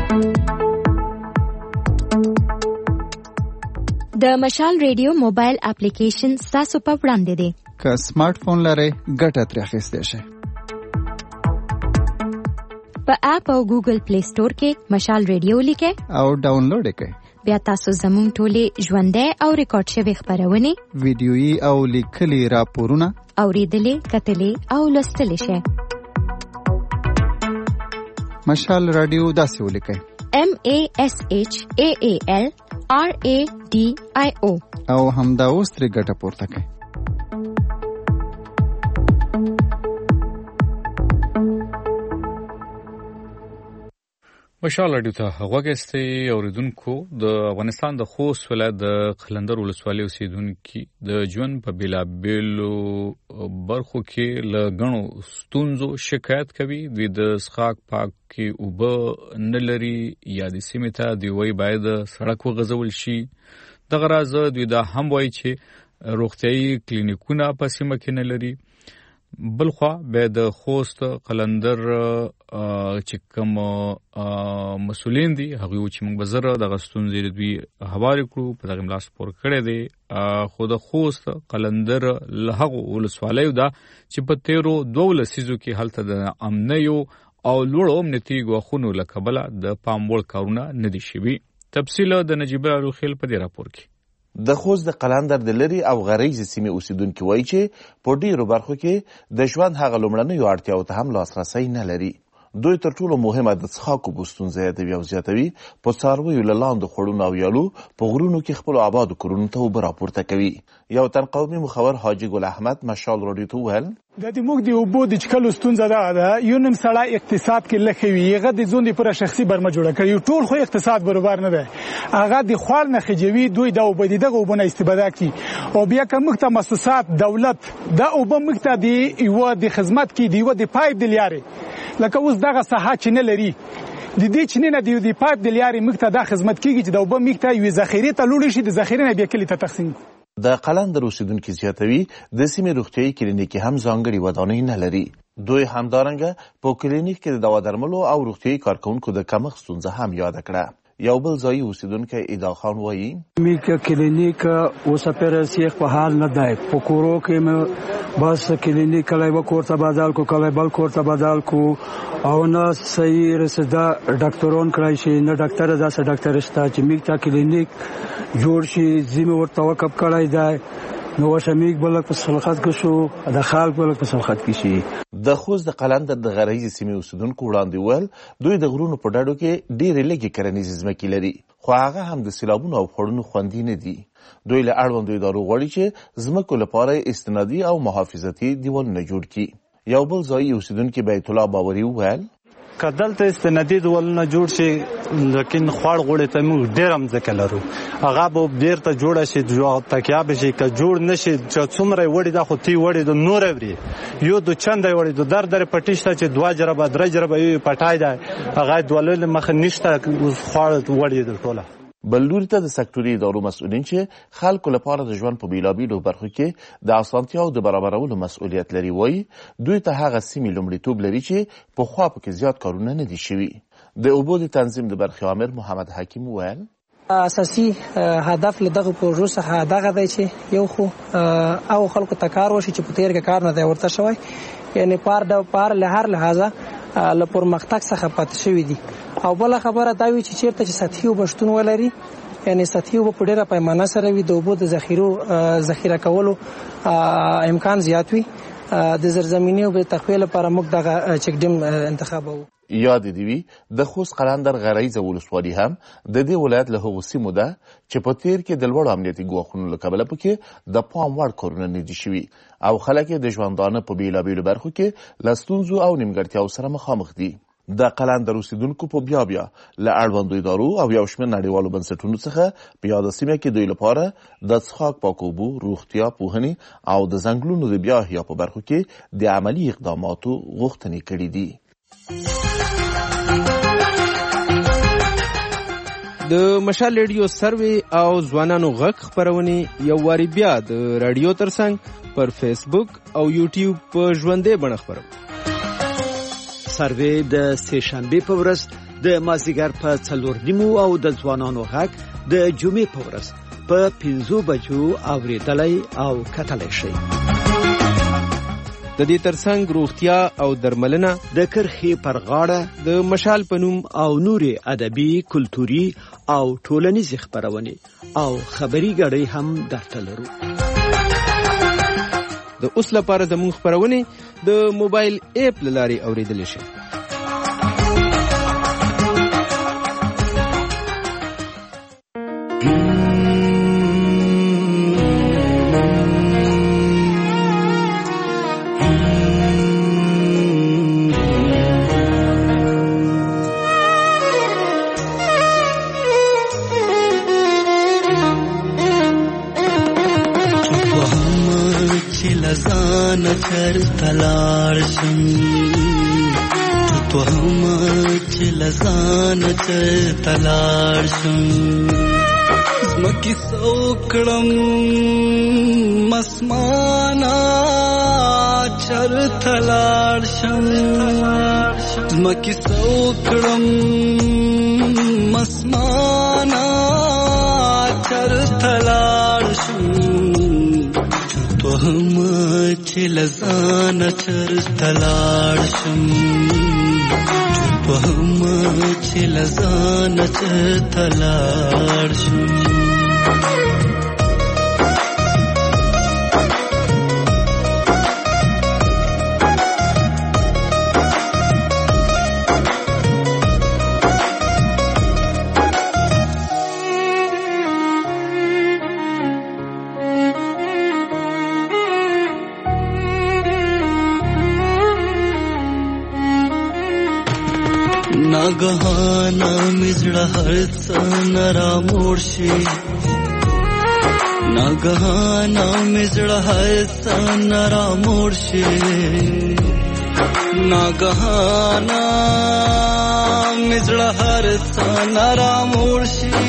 د مشال ریډیو موبایل اپلیکیشن تاسو په وړاندې دی که سمارټ فون لرئ ګټه ترې اخیستی شئ په اپ او ګوګل پلی سٹور کې مشال ریډیو لیکئ او ډاونلوډ یې کړئ بیا تاسو زموږ ټولې ژوندۍ او ریکارډ شوې خپرونې ویډیويي او لیکلي راپورونه اورېدلې کتلې او لوستلی شئ مشال رادیو داسې ولیکئ MASHAAL RADIO او همدا اوس ترې ګټه پورته کړئ مشال رادیو ته غوږی اوریدونکو د افغانستان د خوست ولایت د قلندر ولسوالۍ اوسیدونکي د ژوند په بیلابیلو برخو کې له غنو ستونزو شکایت کوي د څښاک پاکي اوبه نه لري یا د سیمې ته دی وای باید سړک وغځول شي دغه راز دوی دا هم وایي چې روغتیايي کلینیکونه په سیمه کې نه لري بلخوا به د خوست قلندر چې کوم مسولین دي هغه چې موږ بزره د غستونځې دوی حواله کړو په دغه ملاس پور کړی دی خو د خوست قلندر له هغه ولسوالیو دا چې په 13 لسیزو کې هلته د امنیو او لوړ امنیتي غوښنو لکبله د پاموړ کارونه ندي شوي تفصیل د نجیب روخیل په دې راپور کې د خوست د قلندر د لري او غریز سیمې اوسیدونکو وایي چې په ډیرو برخو کې د ژوند هغه لومړنیو اړتیاو ته هم لاسرسی نه لري. دوی تر ټولو مهمه د څښاکو اوبو ستونزه یادوي او زیاتوي په څارویو له لاندې خوړونو او یالو په غرونو کې خپلو آبادو کورونو ته اوبه راپورته کوي. یو تن قومي مخور حاجي ګل احمد مشال راډیو ته وویل د موږ د اوبو د چکلو ستونزه ده یو نن سړی اقتصاد کې لکه وي هغه د ځون د پر شخصي برمه جوړه کوي ټول خو اقتصاد برابر نه ده هغه د خوړ نه خجوي دوی د اوبو دغه اوبو نه استفاده کوي او بیا کوم مخته مؤسسات دولت د اوبو مخته دی یو د خدمت کې دی یو د پایپ د لیاري لکه اوس دغه ساحه چې نه لري د دې چې نه دی د پایپ د لیاري مخته د خدمت کیږي چې د اوبو مخته یو ذخیره ته لوړ شي د ذخیره نه بیا کلی ته تقسیم. د قلندر اوسیدونکو زیاتوي د سیمې روغتیايي کلینیک هم ځانګړي ودانۍ نه لري. دوی همدارنګه په کلینیک کې د دوا درملو او روغتیايي کارکونکو د کمښت ستونزه هم یاد کړه. یو بل ځایي اوسیدونکی ایدا خان وایي میک کلینیک اوس پر سیخ په حال نه دی په کورو کې بس کلینیک کله وکړه بدل کو کله بل کوړه بدل کو او نه صحیح رسدا ډاکټرون کړای شي نه ډاکټر ځاسه ډاکټر شته چې میک تا کلینیک جوړ شي زمو ورته وقف کړای دی نو شمیک بلک په سلخت کې شو د خلک بلک په سلخت کې شي. د خوست د قلندر د غریز سیمې اوسیدونکو وړاندې ول دوی د غرونو په ډډو کې ډېرې لږې کرنیزې ځمکې لري خو هغه هم د سیلابونو او خړونو خوندي نه دي. دوی له اړوندو ادارو غواړي چې ځمکو لپاره استنادي او محافظتي دیوالونه جوړ کړي. یو بل ځایي اوسیدونکي بیت الله باوري وویل که دلته استنادي دیوالونه جوړ شي لیکن خوړ غوړې ته موږ ډېر هم ځکه لرو هغه به بیرته جوړه شي تکیه به شي که جوړ نه شي چې څومره یې وړي دا خو تی وړي د نوره وړي یو د چنده یې وړي د در پټي شته چې 2 جربه 3 جربه یو پټای دی هغه دوالل مخه نشته خوړ وړي د ټوله. بل لوري ته د سکتوري ادارو مسؤلین چې خلکو لپاره د ژوند په بیلابیلو برخو کې د اسانتیاو د برابرولو مسؤلیت لري وایي دوی ته هغه سیمې لومړیتوب لري چې پخوا پکې زیات کارونه نه دي شوي. د اوبو د تنظیم د برخې امر محمد حکیم وویل اساسي هدف له دغه پروژو څخه دغه دی چې یو خو او خلکو ته کار وشي چې په تیر کې کار نه دی ورته شوی یعنی پار له هر لحاظه له پرمختګ څخه پاتې شوی دي او بل خبره دا وی چې چیرته چې سطحي وبشتون ولري یعنی سطحي وب په ډیره پیمانه سره وي د اوبو د ذخیره کولو امکان زیات وي د زرزمینی او د تخویل لپاره موږ دغه چک ډیم انتخابو. یاد دی وی د خوست قلندر غریز ولسوالي هم د دې ولایت له هغو سیمو ده چې په تیر کې د لوړو امنیتي ګواښونو له کبله پکې د پام وړ کارونه نه دي شوي او خلک د ژوندانه په بیلابیلو برخو کې له ستونزو او نیمګړتیاو سره مخامخ دي. د قلندر اوسیدونکو په بیا له اړوندو ادارو او یو شمېر نړیوالو بنسټونو څخه په یاده سیمه کې دوی لپاره د څښاک پاکو اوبو روغتیا پوهنې او د ځنګلونو د بیا احیا په برخو کې د عملي اقداماتو غوښتنې کړې دي. د مشال ریډیو سروي او ځوانانو غږ خپرونې یو واری بیا د رادیو ترڅنګ پر فیسبوک او یوټیوب په ژوندۍ بڼه خپروي. سروي د سه شنبه په ورځ د مازیګر په 4:30 او د ځوانانو غږ د جمعې په ورځ په 5 بجو اوریدلای او کتلای شي. د دې ترڅنګ روغتیا او درملنه د کرخې پر غاړه د مشال پنوم او نوري ادبي کلتوري او ټولنیز خبرونه او خبري غړي هم درته لرو. د اوس لپاره زموږ خبرونه د موبایل اپ لاري اوریدل شي. چر تلار شم تو هم چلزان چر تلار شم زمکی سوکړم مسمانا چر تلار شم زمکی سوکړم مسمانا چر تلار شم تو هم چلزان چر تلار شم وهم چې لزان چرته لاړ شم ناګهانا مزړه هر څه نرا موړ شي ناګهانا مزړه هر څه نرا موړ شي ناګهانا مزړه هر څه نرا موړ شي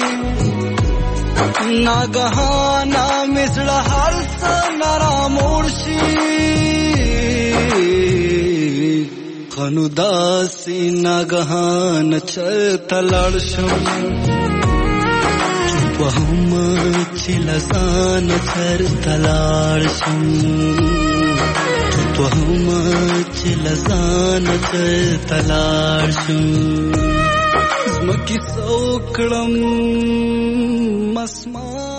ناګهانا مزړه هر څه نرا موړ شي خنو داسې ناګهان چرته لاړ شم چوپ هم چې لزان چرته لاړ شم چوپ هم چې لزان چرته لاړ شم زمکې سو کړم مسمان